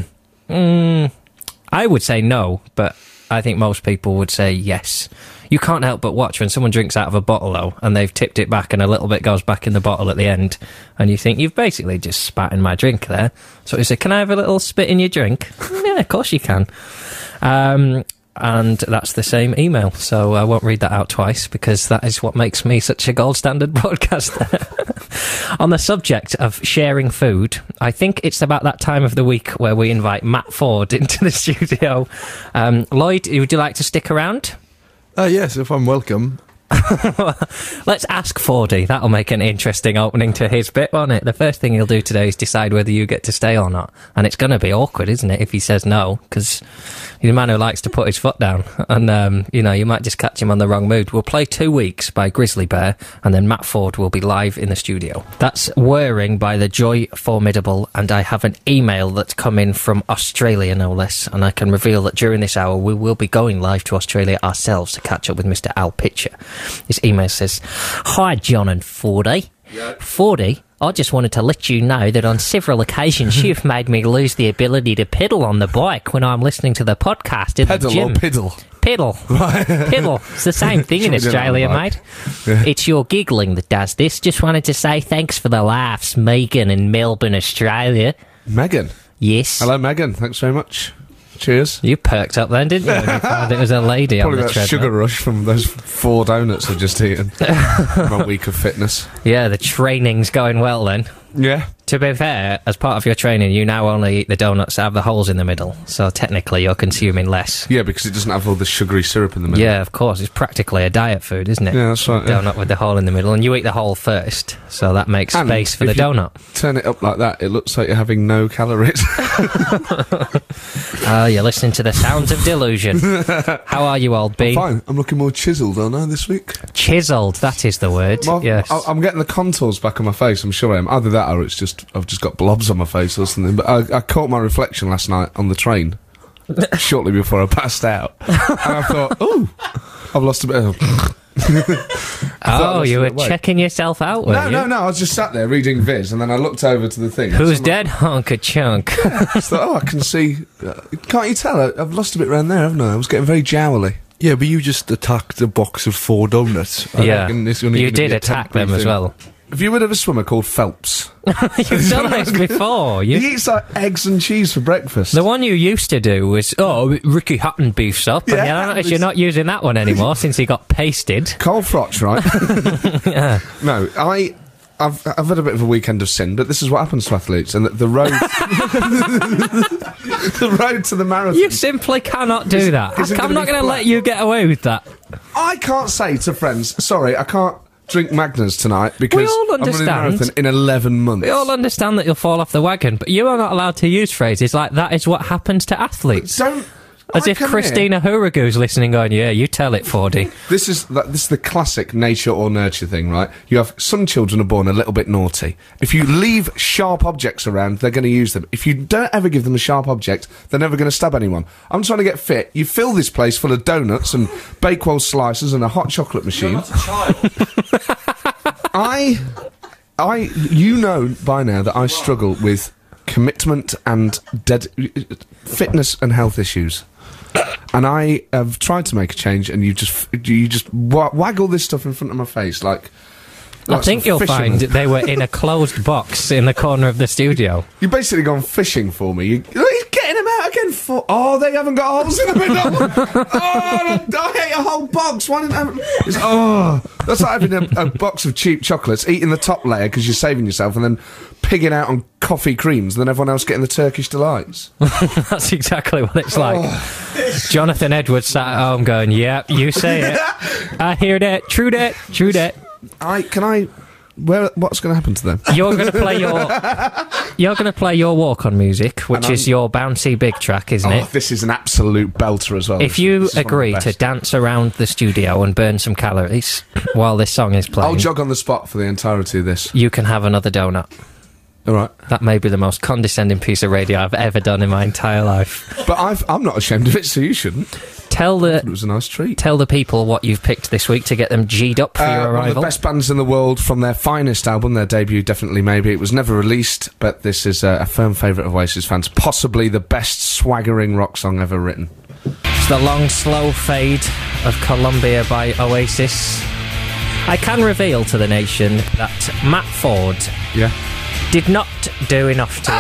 mm, I would say no, but I think most people would say yes. You can't help but watch when someone drinks out of a bottle, though, and they've tipped it back and a little bit goes back in the bottle at the end, and you think, you've basically just spat in my drink there. So you say, can I have a little spit in your drink? Yeah, of course you can. Um, and that's the same email, so I won't read that out twice, because that is what makes me such a gold standard broadcaster. On the subject of sharing food, I think it's about that time of the week where we invite Matt Ford into the studio. Um, Lloyd, would you like to stick around? Uh, yes, if I'm welcome. Let's ask Fordy. That'll make an interesting opening to his bit, won't it? The first thing he'll do today is decide whether you get to stay or not. And it's going to be awkward, isn't it, if he says no? Because he's a man who likes to put his foot down. And, um, you know, you might just catch him on the wrong mood. We'll play Two Weeks by Grizzly Bear, and then Matt Ford will be live in the studio. That's Whirring by The Joy Formidable, and I have an email that's come in from Australia, no less, and I can reveal that during this hour we will be going live to Australia ourselves to catch up with Mister Al Pitcher. This email says, hi, John and Fordy. Yep. Fordy, I just wanted to let you know that on several occasions you've made me lose the ability to pedal on the bike when I'm listening to the podcast in pedal the gym. Or piddle? Pedal. Pedal. It's the same thing in Australia, mate. Yeah. It's your giggling that does this. Just wanted to say thanks for the laughs, Megan in Melbourne, Australia. Megan? Yes. Hello, Megan. Thanks very much. Cheers. You perked up then, didn't you, when you found it was a lady Probably on the that treadmill? Sugar rush from those four donuts I've just eaten. My week of fitness. Yeah, the training's going well then. Yeah. To be fair, as part of your training, you now only eat the donuts that have the holes in the middle, so technically you're consuming less. Yeah, because it doesn't have all the sugary syrup in the middle. Yeah, of course. It's practically a diet food, isn't it? Yeah, that's right. Yeah. Donut with the hole in the middle, and you eat the hole first, so that makes And space for the if you donut. Turn it up like that, it looks like you're having no calories. Oh, you're listening to the sounds of delusion. How are you, old bee? Fine. I'm looking more chiselled, aren't I, this week? Chiseled, that is the word. Well, yes. I- I'm getting the contours back on my face, I'm sure I am. Either that or it's just, I've just got blobs on my face or something. But I, I caught my reflection last night on the train, shortly before I passed out. And I thought, ooh, I've lost a bit of... Oh, you were checking yourself out, were No, you? no, no, I was just sat there reading Viz, and then I looked over to the thing. Who's and dead? Honka chunk. I thought, oh, I can see... Uh, can't you tell? I, I've lost a bit round there, haven't I? I was getting very jowly. Yeah, but you just attacked a box of four donuts. I Yeah, reckon it's only you gonna did be a attack temporary them as thing. well. Have you heard of a swimmer called Phelps? You've done this before. You... He eats like eggs and cheese for breakfast. The one you used to do was, oh, Ricky Hutton beefs up. Yeah, and I notice you're not using that one anymore since he got pasted. Cole Frotch, right? Yeah. No, I... I've, I've had a bit of a weekend of sin, but this is what happens to athletes, and the, the road... the road to the marathon... You simply cannot do that. is it I'm gonna not be going to flat? let you get away with that. I can't say to friends, sorry, I can't drink Magners tonight because We all I'm running a understand. marathon in eleven months. We all understand that you'll fall off the wagon, but you are not allowed to use phrases like that is what happens to athletes. Don't... As I if come Christina Huragu's listening going, yeah, you tell it, Fordy. This is that, this is the classic nature or nurture thing, right? You have some children are born a little bit naughty. If you leave sharp objects around, they're going to use them. If you don't ever give them a sharp object, they're never going to stab anyone. I'm trying to get fit. You fill this place full of donuts and Bakewell slices and a hot chocolate machine. You're not a child. I, I, you know by now that I struggle with commitment and dead fitness and health issues. And I have tried to make a change, and you just you just wa- waggle this stuff in front of my face like. I like think some you'll fisherman. find they were in a closed box in the corner of the studio. You've basically gone fishing for me. You, he's getting him out again, for? Oh, they haven't got holes in the middle. Oh, I, I ate a whole box. Why didn't I? It's, oh, that's like having a, a box of cheap chocolates, eating the top layer because you're saving yourself, and then pigging out on coffee creams, and then everyone else getting the Turkish delights. That's exactly what it's like. Oh. Jonathan Edwards sat at home going, "Yep, you say it. I hear that. True that. True that." I can I. Where? What's going to happen to them? You're going to play your. You're going to play your walk-on music, which is your bouncy big track, isn't oh, it? This is an absolute belter as well. If this, you this agree to dance around the studio and burn some calories while this song is playing, I'll jog on the spot for the entirety of this. You can have another donut. All right. That may be the most condescending piece of radio I've ever done in my entire life. But I've, I'm not ashamed of it, so you shouldn't. Tell the it was a nice treat. Tell the people what you've picked this week to get them G'd up for uh, your arrival. One of the best bands in the world from their finest album, their debut, Definitely Maybe. It was never released, but this is uh, a firm favourite of Oasis fans. Possibly the best swaggering rock song ever written. It's the long, slow fade of Columbia by Oasis. I can reveal to the nation that Matt Ford... Yeah. did not do enough to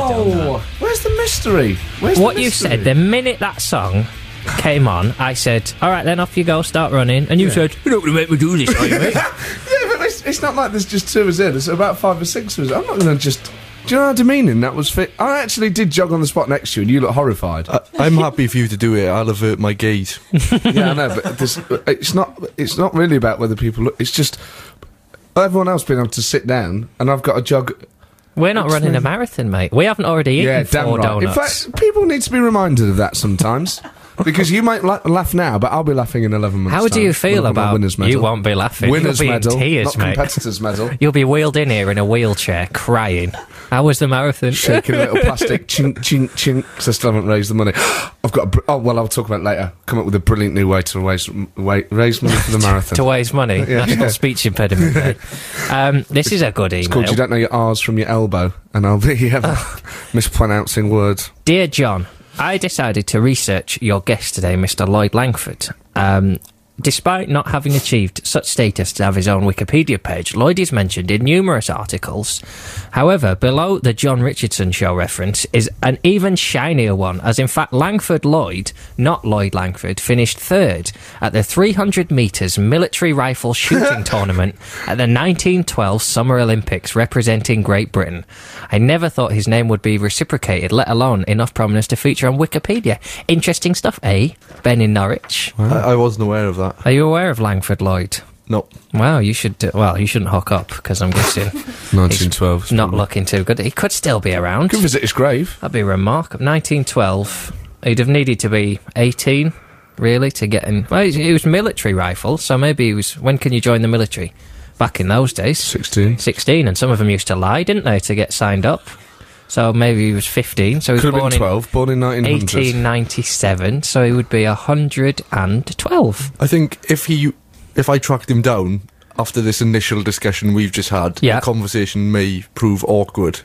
Oh! Where's the mystery? Where's what the mystery? you said, the minute that song came on, I said, alright then, off you go, start running. And you yeah. said, you're not going to make me do this, are you, mate? Yeah, but it's, it's not like there's just two of us in. There's about five or six of us. I'm not going to just... Do you know how demeaning that was? Fit? I actually did jog on the spot next to you and you look horrified. I, I'm happy for you to do it. I'll avert my gaze. Yeah, I know, but this, it's not It's not really about whether people look... It's just... Everyone else being able to sit down and I've got to jog... We're not running a marathon, mate. We haven't already eaten yeah, damn four right. donuts. In fact, people need to be reminded of that sometimes. Because you might la- laugh now, but I'll be laughing in eleven months' How do time. you feel I'll about... Winners medal. You won't be laughing. Winners You'll be medal, in tears, not mate. competitors' medal. You'll be wheeled in here in a wheelchair, crying. How was the marathon? Shaking a little plastic chink, chink, chink, because I still haven't raised the money. I've got a... Br- oh, well, I'll talk about it later. Come up with a brilliant new way to raise, way, raise money for the marathon. To raise money. Yeah. National Yeah. Speech Impediment Day. Um, this is a good email. It's called You Don't Know Your R's from Your Elbow, and I'll be um, mispronouncing words. Dear John, I decided to research your guest today, Mister Lloyd Langford. Um, despite not having achieved such status to have his own Wikipedia page, Lloyd is mentioned in numerous articles. However, below the John Richardson Show reference is an even shinier one, as in fact Langford Lloyd, not Lloyd Langford, finished third at the three hundred metres military rifle shooting tournament at the nineteen twelve Summer Olympics representing Great Britain. I never thought his name would be reciprocated, let alone enough prominence to feature on Wikipedia. Interesting stuff, eh? Ben in Norwich. I, I wasn't aware of that. Are you aware of Langford Lloyd? No. Wow, you should... Uh, well, you shouldn't hook up, because I'm guessing... nineteen twelve. He's not looking too good. He could still be around. Could visit his grave. That'd be remarkable. nineteen twelve. He'd have needed to be eighteen, really, to get in... Well, he was military rifle, so maybe he was... When can you join the military? Back in those days. sixteen. sixteen, and some of them used to lie, didn't they, to get signed up? So maybe he was fifteen, so he was Could have born been twelve, in born in nineteen hundred. eighteen ninety-seven, so he would be one hundred twelve. I think if he, if I tracked him down after this initial discussion we've just had, Yeah. the conversation may prove awkward.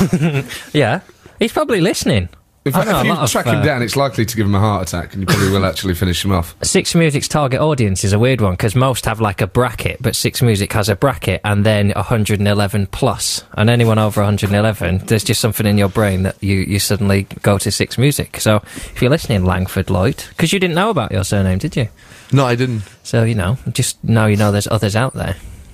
Yeah, he's probably listening. In I fact, know if a you lot of, track uh, him down, it's likely to give him a heart attack, and you probably will actually finish him off. Six Music's target audience is a weird one, because most have like a bracket, but Six Music has a bracket and then one hundred eleven plus. And anyone over one hundred eleven, there's just something in your brain that you, you suddenly go to Six Music. So if you're listening, Langford Lloyd, because you didn't know about your surname, did you? No, I didn't. So, you know, just now you know there's others out there.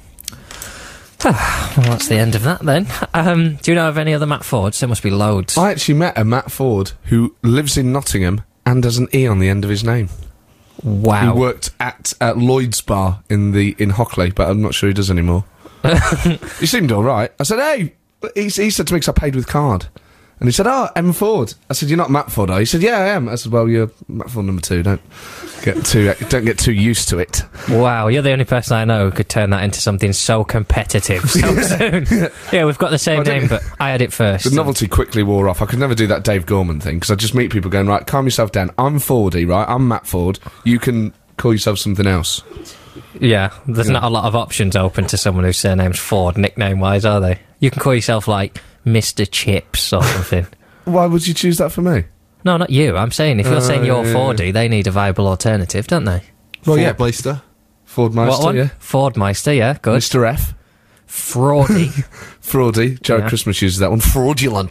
Well, that's the end of that then. Um, do you know of any other Matt Fords? There must be loads. I actually met a Matt Ford who lives in Nottingham and has an E on the end of his name. Wow. He worked at uh, Lloyd's Bar in the in Hockley, but I'm not sure he does anymore. He seemed all right. I said, hey, he, he said to me, 'cause I paid with card. And he said, oh, M Ford. I said, you're not Matt Ford, are you? He said, yeah, I am. I said, well, you're Matt Ford number two. Don't get too don't get too used to it. Wow, you're the only person I know who could turn that into something so competitive so soon. Yeah, we've got the same I don't- name, but I had it first. The novelty quickly wore off. I could never do that Dave Gorman thing, because I just meet people going, right, calm yourself down. I'm Fordy, right? I'm Matt Ford. You can call yourself something else. Yeah, there's Yeah. not a lot of options open to someone whose surname's Ford, nickname-wise, are they? You can call yourself, like, Mister Chips or something. Why would you choose that for me? No, not you. I'm saying, if you're Uh, saying you're yeah, yeah. Fordy, they need a viable alternative, don't they? Well, yeah, Ford Meister. Ford Meister, what one? yeah. Ford Meister, yeah, good. Mister F. fraudy. Fraudy. Jared Yeah. Christmas uses that one. Fraudulent.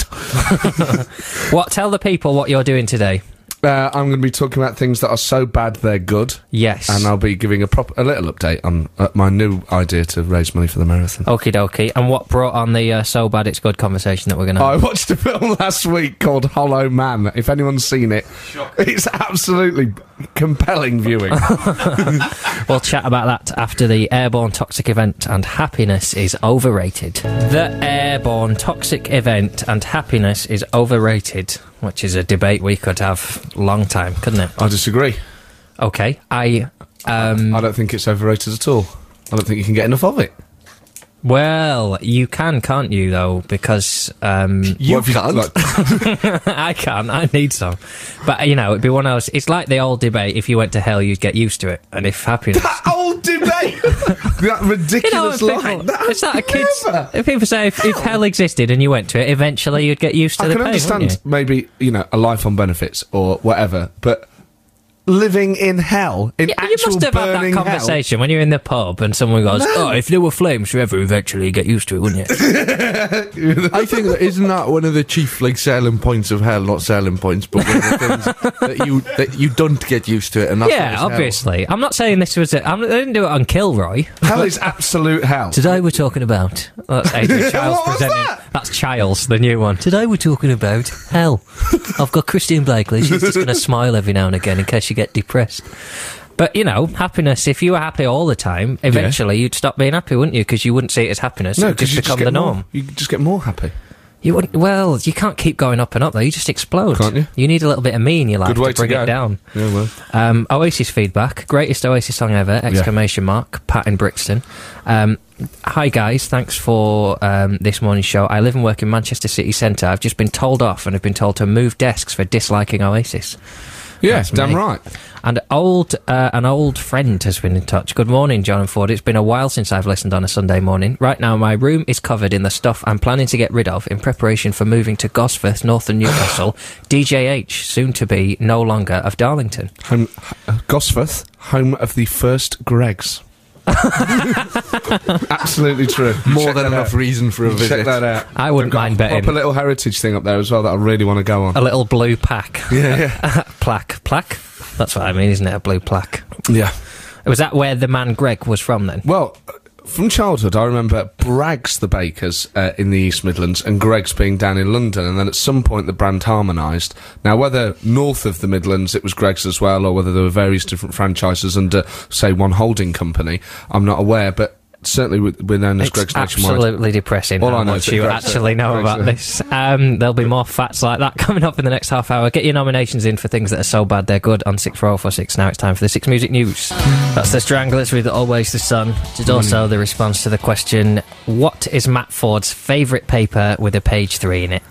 What? Tell the people what you're doing today. Uh, I'm going to be talking about things that are so bad they're good, Yes. and I'll be giving a proper, a little update on uh, my new idea to raise money for the marathon. Okie dokie. And what brought on the uh, so bad it's good conversation that we're going to I have? watched a film last week called Hollow Man. If anyone's seen it, it's absolutely compelling viewing. We'll chat about that after the Airborne Toxic event and happiness is overrated. The Airborne Toxic event and happiness is overrated, which is a debate we could have long time, couldn't it? I disagree. Okay, I... Um, I don't think it's overrated at all. I don't think you can get enough of it. well, you can, can't you, though? Because... Um, You can't. Like, I can, I need some. But, you know, it'd be one of those... It's like the old debate, if you went to hell, you'd get used to it. And if happiness... that old debate! that You know, ridiculous when line. people, That- it's like a kids. never. If people say if, if hell existed and you went to it, eventually you'd get used to I the can pain, understand wouldn't you? maybe, you know, a life on benefits or whatever, but living in hell, in Yeah, actual you must have had that burning conversation when you're in the pub and someone goes, "Oh, if there were flames forever, eventually you'd get used to it, wouldn't you?" I think that isn't that one of the chief like selling points of hell, not selling points, but one of the things that you that you don't get used to it, and that's why Yeah, it's hell. obviously. I'm not saying this was. A, I'm, I didn't do it on Kilroy. hell. Hell is absolute hell. Today we're talking about. That's Adrian Childs What was presenting. that? That's Childs, the new one. Today we're talking about hell. I've got Christine Blakely. She's just going to smile every now and again in case you get depressed. But, you know, happiness, if you were happy all the time, eventually you'd stop being happy, wouldn't you? Because you wouldn't see it as happiness. No, it would just you become get the more- norm. You just get more happy. You wouldn't, well, you can't keep going up and up, though. You just explode. Can't you? You need a little bit of me in your life Good way to bring to go. it down. Yeah, well. Um, Oasis feedback. Greatest Oasis song ever! Exclamation mark. Pat in Brixton. Um, hi guys, thanks for um, this morning's show. I live and work in Manchester city centre. I've just been told off and have been told to move desks for disliking Oasis. Yeah, That's damn me. right. And old, uh, an old friend has been in touch. Good morning, John and Ford. It's been a while since I've listened on a Sunday morning. Right now, my room is covered in the stuff I'm planning to get rid of in preparation for moving to Gosforth, Northern Newcastle. D J H, soon to be no longer of Darlington. Home, uh, Gosforth, home of the first Gregs. Absolutely true. More Check than that enough out. reason for a Check visit. that out. I wouldn't They've got mind a betting. proper little heritage thing up there as well that I really want to go on. A little blue pack. Yeah, yeah. plaque. Plaque? That's what I mean, isn't it? A blue plaque. Yeah. Was that where the man Greg was from then? Well, from childhood, I remember Bragg's the bakers uh, in the East Midlands and Greg's being down in London, and then at some point the brand harmonised. Now, whether north of the Midlands it was Greg's as well, or whether there were various different franchises under, say, one holding company, I'm not aware, but certainly we- we're known as It's Greg's nationwide. absolutely depressing All how I know much is you that Greg's actually it. know Greg's about it. this. Um, there'll be more facts like that coming up in the next half hour. Get your nominations in for things that are so bad they're good on six four oh four six. Now it's time for the Six Music News. That's the Stranglers with Always the Sun. It's also the response to the question, what is Matt Ford's favourite paper with a page three in it?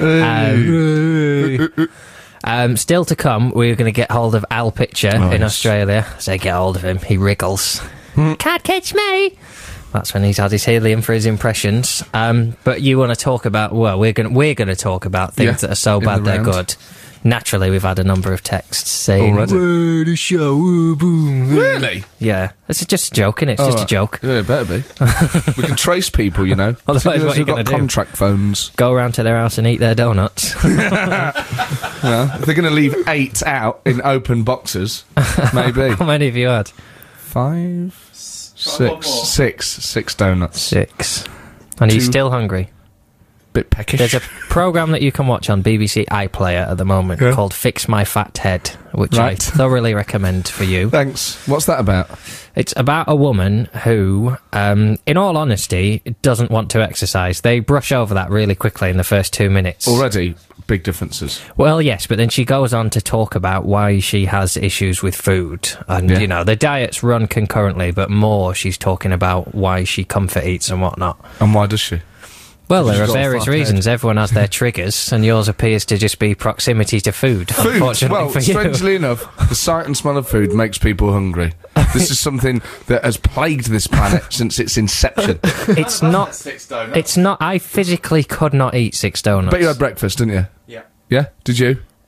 Um, um, still to come, we're going to get hold of Al Pitcher Oh, in yes. Australia. Say get hold of him. He wriggles. Can't catch me. That's when he's had his helium for his impressions. Um, but you want to talk about? Well, we're going we're going to talk about things Yeah, that are so in bad the they're round. good. Naturally, we've had a number of texts saying, Already? "Where the show, ooh, boom." Really? Yeah, it's just a joke, innit? It's Oh, just a right. joke. Yeah, it better be. We can trace people, you know. Otherwise, what are you We've got gonna do? contract phones. Go around to their house and eat their donuts. Yeah. If they're going to leave eight out in open boxes, maybe. How many have you had? Five, six, six, six donuts. Six. And are you Two. still hungry? Bit peckish. There's a programme that you can watch on B B C iPlayer at the moment Yeah. called Fix My Fat Head, which I Right. thoroughly recommend for you. Thanks. What's that about? It's about a woman who, um, in all honesty, doesn't want to exercise. They brush over that really quickly in the first two minutes. Already big differences. Well, yes, but then she goes on to talk about why she has issues with food. And, Yeah. you know, the diets run concurrently, but more she's talking about why she comfort eats and whatnot. And why does she? Well, She's there are got a various fat head. reasons. Everyone has their triggers, and yours appears to just be proximity to food, Food. unfortunately Well, for you. strangely enough, the sight and smell of food makes people hungry. This is something that has plagued this planet since its inception. It's not... Six donuts. It's not... I physically could not eat six donuts. But you had breakfast, didn't you? Yeah. Yeah? Did you?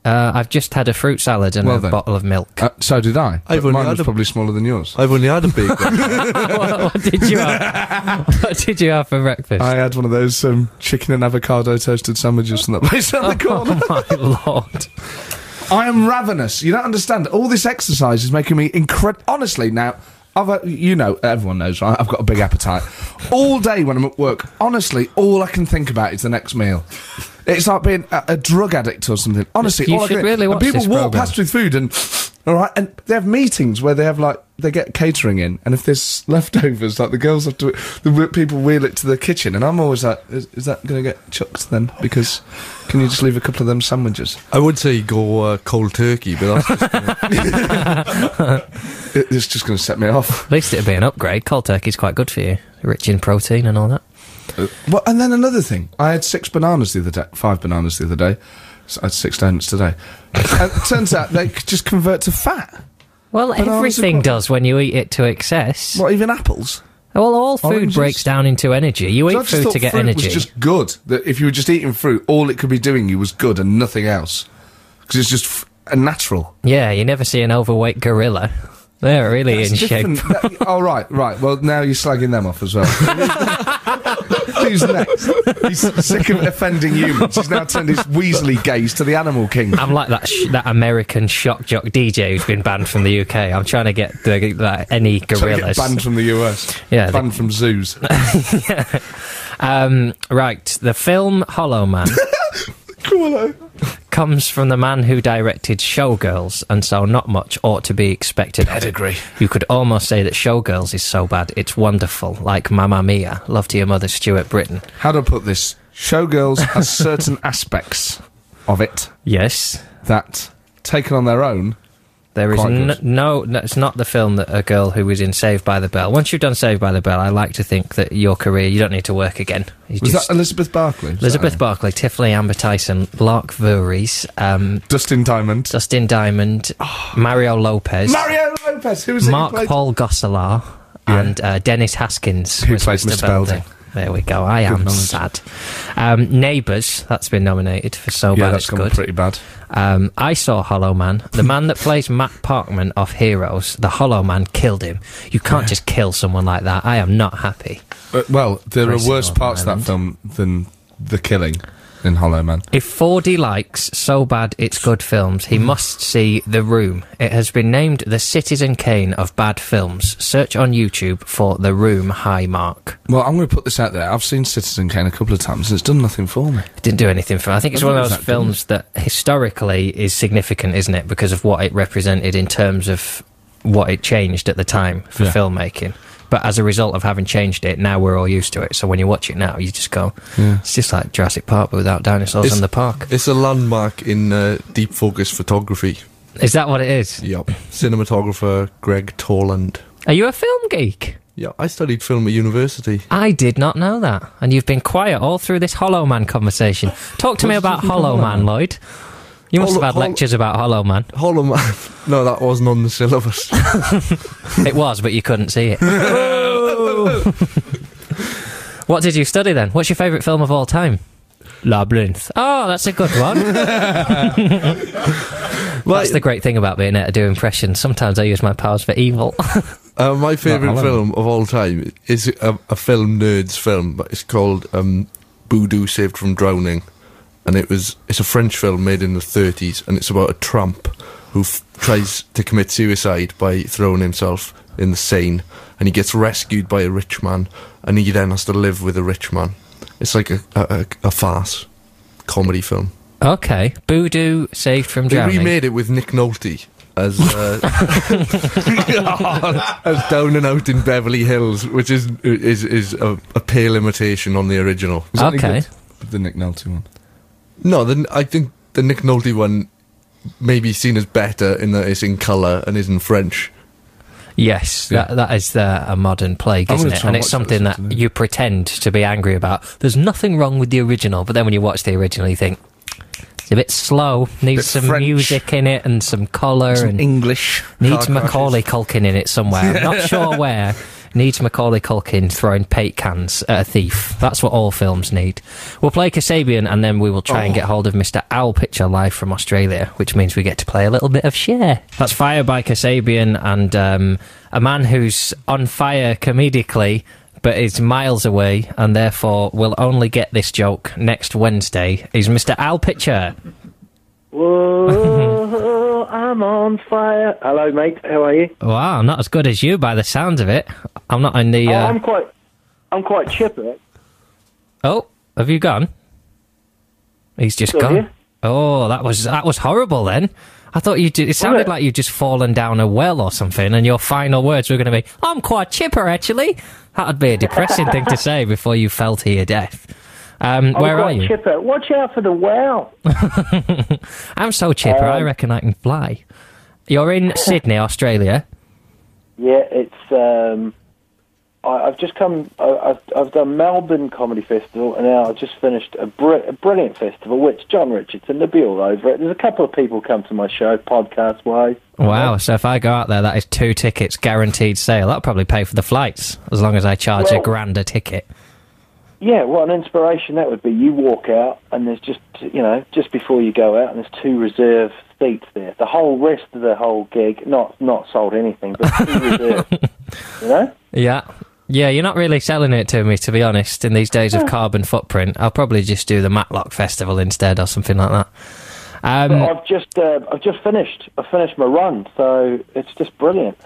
Uh, I've just had a fruit salad and Well a then. bottle of milk. Uh, so did I. I've But only mine had was a- probably smaller than yours. I've only had a big one. what, what did you have? What did you have for breakfast? I had one of those um, chicken and avocado toasted sandwiches from that place on the corner. Oh my lord! I am ravenous. You don't understand. All this exercise is making me incredible. Honestly, now, I've, uh, you know, everyone knows, right? I've got a big appetite. All day when I'm at work, honestly, all I can think about is the next meal. It's like being a, a drug addict or something. Honestly, You all I should can really and watch people this walk programme. past with food and, all right, and they have meetings where they have like they get catering in, and if there's leftovers, like the girls have to, the w- people wheel it to the kitchen, and I'm always like, is, is that going to get chucked then? Because can you just leave a couple of them sandwiches? I would say go uh, cold turkey, but that's just gonna- It, it's just going to set me off. At least it'd be an upgrade. Cold turkey's quite good for you, rich in protein and all that. Uh, well, and then another thing, I had six bananas the other day, five bananas the other day. So I had six donuts today. And it turns out they could just convert to fat. Well, Bananas are everything quite- does when you eat it to excess. What, even apples? Well, all food Oranges? breaks down into energy. You So I eat just food thought to get fruit energy. was just good. That if you were just eating fruit, all it could be doing you was good and nothing else. Because it's just f- a natural. Yeah, you never see an overweight gorilla. They're really That's in shape. different. That- oh, right, right. Well, now you're slagging them off as well. Who's next? He's sick of offending humans. He's now turned his Weasley gaze to the animal king. I'm like that sh- that American shock jock D J who's been banned from the U K. I'm trying to get the, like, any So you get gorillas. banned from the U S. Yeah, Banned from zoos. Um, right, the film Hollow Man Cool. comes from the man who directed Showgirls, and so not much ought to be expected. Pedigree. You could almost say that Showgirls is so bad it's wonderful, like Mamma Mia, Love to Your Mother, Stuart Britton. How do I put this? Showgirls has certain aspects of it Yes, that, taken on their own, there is Quite n- good. no, no, it's not the film that a girl who was in Saved by the Bell. Once you've done Saved by the Bell, I like to think that your career, you don't need to work again. You was just, that Elizabeth Barkley? Was Elizabeth that Barkley, Tiffany Amber Tyson, Lark Voorhees, um, her? Dustin Diamond. Dustin Diamond, Mario Lopez, Mario Lopez. Who was it? Mark who played? Paul Gosselaar, Yeah. and uh, Dennis Haskins, Who was plays Mister Belding. There we go. I am knowledge. sad. Um, Neighbours, that's been nominated for So Yeah, Bad that's It's gone Good. pretty bad. Um, I saw Hollow Man. The man that plays Matt Parkman of Heroes, the Hollow Man, killed him. You can't just kill someone like that. I am not happy. But, well, there Grayson are worse Northern parts of that Island. film than the killing in Hollow Man. If Fordy likes So Bad It's Good films, he must see The Room. It has been named the Citizen Kane of bad films. Search on YouTube for The Room high mark. Well, I'm going to put this out there. I've seen Citizen Kane a couple of times and it's done nothing for me. It didn't do anything for me. I think it's I one think of it those was that films that historically is significant, isn't it? Because of what it represented in terms of what it changed at the time for Yeah. filmmaking. But as a result of having changed it, now we're all used to it. So when you watch it now, you just go, Yeah. it's just like Jurassic Park but without dinosaurs It's- in the park. It's a landmark in uh, deep focus photography. Is that what it is? Yep. Cinematographer Greg Toland. Are you a film geek? Yeah, I studied film at university. I did not know that. And you've been quiet all through this Hollow Man conversation. Talk to me What's about different Hollow from Man, Hollow Man? Lloyd. You must Hollow- have had Hollow- lectures about Hollow Man. Hollow Man. No, that wasn't on the syllabus. It was, but you couldn't see it. What did you study then? What's your favourite film of all time? Labyrinth. Oh, that's a good one. That's the great thing about being able to do impressions. Sometimes I use my powers for evil. Uh, my favourite Not film of all time is a, a film nerd's film, but it's called um, Boudou Saved from Drowning, and it was it's a French film made in the thirties, and it's about a tramp who f- tries to commit suicide by throwing himself in the Seine, and he gets rescued by a rich man, and he then has to live with a rich man. It's like a a, a farce comedy film. Okay. Boudou Saved from They Drowning. remade it with Nick Nolte as uh, as down and out in Beverly Hills, which is is is a, a pale imitation on the original. Was that any Okay. good? The Nick Nolte one. No, the, I think the Nick Nolte one may be seen as better in that it's in colour and is in French. Yes, Yeah. that, that is uh, a modern plague, I'm isn't gonna it? try And and it's watch that something that today. you pretend to be angry about. There's nothing wrong with the original, but then when you watch the original, you think, it's a bit slow, needs Bit some French. music in it and some colour, Some and English. needs car Macaulay Culkin in it somewhere. I'm not sure where. needs Macaulay Culkin throwing paint cans at a thief. That's what all films need. We'll play Kasabian, and then we will try oh. and get hold of Mister Al Pitcher live from Australia, which means we get to play a little bit of Cher. That's Fire by Kasabian, and um, a man who's on fire comedically, but is miles away, and therefore will only get this joke next Wednesday, is Mister Al Pitcher. Whoa, I'm on fire. Hello, mate. How are you? Wow, not as good as you by the sound of it. I'm not in the... Uh... Oh, I'm quite... I'm quite chipper. Oh, have you gone? He's just Still gone. Here? Oh, that was that was horrible then. I thought you did... It sounded it? like you'd just fallen down a well or something, and your final words were going to be, I'm quite chipper, actually. That would be a depressing thing to say before you fell to your death. Um, I'm where quite are you? Chipper. Watch out for the well. I'm so chipper, um, I reckon I can fly. You're in Sydney, Australia. Yeah, it's... Um, I, I've just come... I, I've, I've done Melbourne Comedy Festival, and now I've just finished a, br- a brilliant festival, which John Richardson will be all over it. There's a couple of people come to my show, podcast-wise. Wow, so if I go out there, that is two tickets guaranteed sale. That'll probably pay for the flights, as long as I charge well, a grand a ticket. Yeah, what an inspiration that would be. You walk out, and there's just, you know, just before you go out, and there's two reserve seats there. The whole rest of the whole gig, not not sold anything, but two reserved. You know? Yeah. Yeah, you're not really selling it to me, to be honest, in these days of carbon footprint. I'll probably just do the Matlock Festival instead, or something like that. Um, but I've just, uh, I've just finished. I finished my run, so it's just brilliant.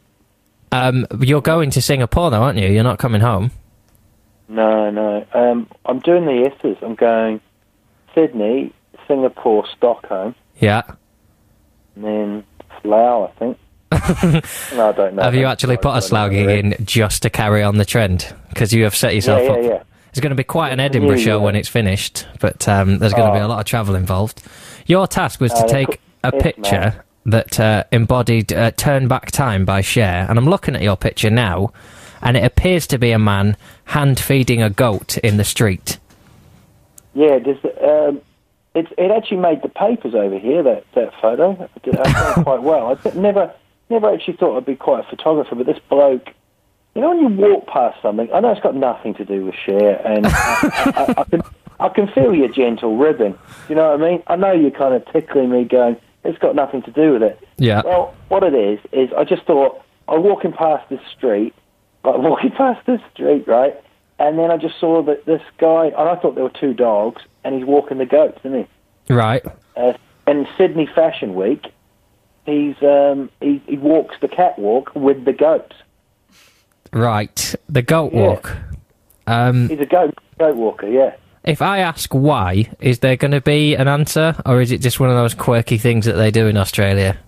Um, you're going to Singapore, though, aren't you? You're not coming home. No, no. Um, I'm doing the S's. I'm going Sydney, Singapore, Stockholm. Yeah. And then Slough, I think. No, I don't know. Have you actually put a Slough gig in just to carry on the trend? Because you have set yourself yeah, up. Yeah, yeah. It's going to be quite an Edinburgh New, show yeah. when it's finished, but um, there's going to oh. be a lot of travel involved. Your task was to uh, take a yes, picture man. that uh, embodied uh, Turn Back Time by Cher, and I'm looking at your picture now, and it appears to be a man hand-feeding a goat in the street. Yeah, there's, um, it's, it actually made the papers over here, that, that photo. I did I've done quite well. I th- never never actually thought I'd be quite a photographer, but this bloke, you know when you walk past something, I know it's got nothing to do with Cher, and I, I, I, I, can, I can feel your gentle ribbing. You know what I mean? I know you're kind of tickling me going, it's got nothing to do with it. Yeah. Well, what it is, is I just thought, I'm walking past this street, like walking past this street, right? And then I just saw that this guy, and I thought there were two dogs, and he's walking the goats, isn't he? Right. Uh, and Sydney Fashion Week, he's um, he, he walks the catwalk with the goats. Right. The goat Yeah. walk. Um, He's a goat goat walker, yeah. if I ask why, is there going to be an answer, or is it just one of those quirky things that they do in Australia?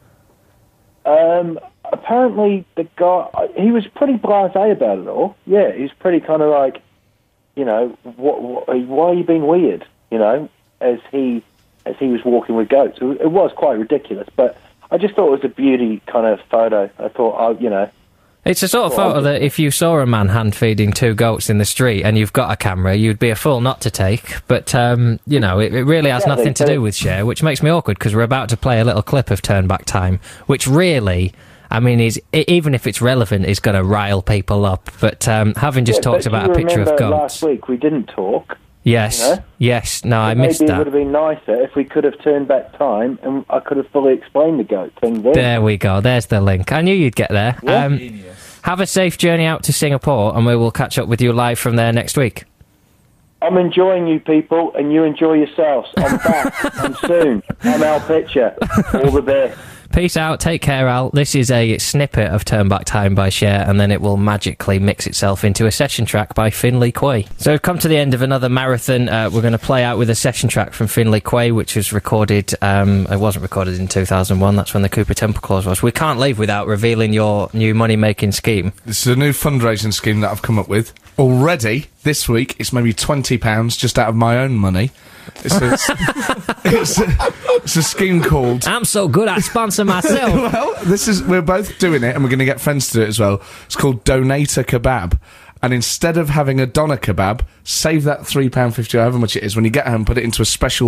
Um, apparently, the guy, he was pretty blasé about it all. Yeah, he was pretty kind of like, you know, what, what, why are you being weird? You know, as he as he was walking with goats. It, it was quite ridiculous, but I just thought it was a beauty kind of photo. I thought, oh, you know. It's a sort of Well, photo that if you saw a man hand-feeding two goats in the street and you've got a camera, you'd be a fool not to take. But, um, you know, it, it really has Yeah, nothing they to do. do with Cher, which makes me awkward because we're about to play a little clip of Turn Back Time, which really, I mean, is i- even if it's relevant, is going to rile people up. But um, having just Yeah, talked but about you a picture of remember goats... last week we didn't talk. Yes, you know? yes, no, I Maybe missed it that. would have been nicer if we could have turned back time and I could have fully explained the goat thing then. There we go, there's the link. I knew you'd get there. Yeah. Um, have a safe journey out to Singapore, and we will catch up with you live from there next week. I'm enjoying you people, and you enjoy yourselves. I'm back. I'm soon. I'm Al Pitcher. All the best. Peace out, take care, Al. This is a snippet of Turn Back Time by Cher, and then it will magically mix itself into a session track by Finlay Quay. So we've come to the end of another marathon. Uh, we're going to play out with a session track from Finlay Quay, which was recorded, um, it wasn't recorded in two thousand one, that's when the Cooper Temple Clause was. We can't leave without revealing your new money-making scheme. This is a new fundraising scheme that I've come up with. Already, this week, it's maybe twenty pounds just out of my own money. It's a, it's a, it's a scheme called... I'm so good I sponsor myself. Well, this is... We're both doing it, and we're going to get friends to do it as well. It's called Donate a Kebab. And instead of having a doner kebab, save that three pounds fifty, however much it is, when you get home, put it into a special pot.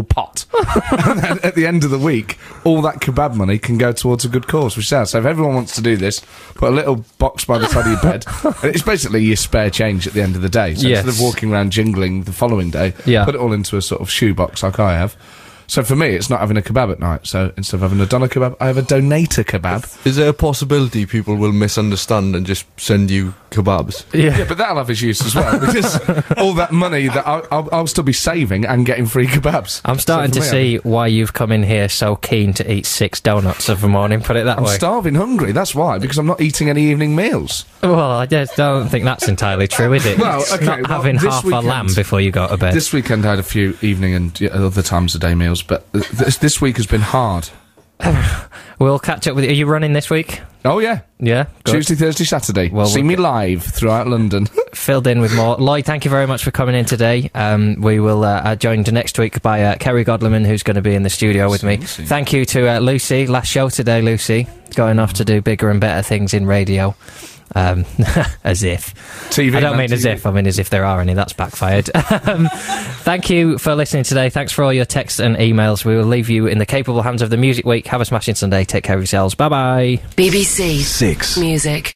And then at the end of the week, all that kebab money can go towards a good cause, which is out. So if everyone wants to do this, put a little box by the side of your bed. And it's basically your spare change at the end of the day. So Yes. instead of walking around jingling the following day, Yeah. put it all into a sort of shoebox like I have. So for me, it's not having a kebab at night. So instead of having a doner kebab, I have a donator kebab. Is there a possibility people will misunderstand and just send you kebabs? Yeah, but that'll have its use as well, because all that money that I'll, I'll, I'll still be saving and getting free kebabs. I'm starting So to for me, see why you've come in here so keen to eat six donuts of a morning, put it that I'm way. starving hungry, that's why, because I'm not eating any evening meals. Well, I just don't think that's entirely true, is it? Well, It's okay, not well, having this half weekend- a lamb before you go to bed. This weekend I had a few evening and yeah, other times of day meals, but th- this, this week has been hard. We'll catch up with you. Are you running this week? Oh yeah, Yeah? Good. Tuesday, Thursday, Saturday. Well, See we'll me get- live throughout London. Filled in with more. Lloyd, thank you very much for coming in today. Um, we will uh, uh, joined next week by uh, Kerry Godleman, who's going to be in the studio with me. Lucy. Thank you to uh, Lucy. Last show today, Lucy. Going off to do bigger and better things in radio. Um, as if. T V. I don't man, mean as T V. if, I mean as if there are any. That's backfired. um, thank you for listening today. Thanks for all your texts and emails. We will leave you in the capable hands of the Music Week. Have a smashing Sunday. Take care of yourselves. Bye-bye. B B C Six. Music.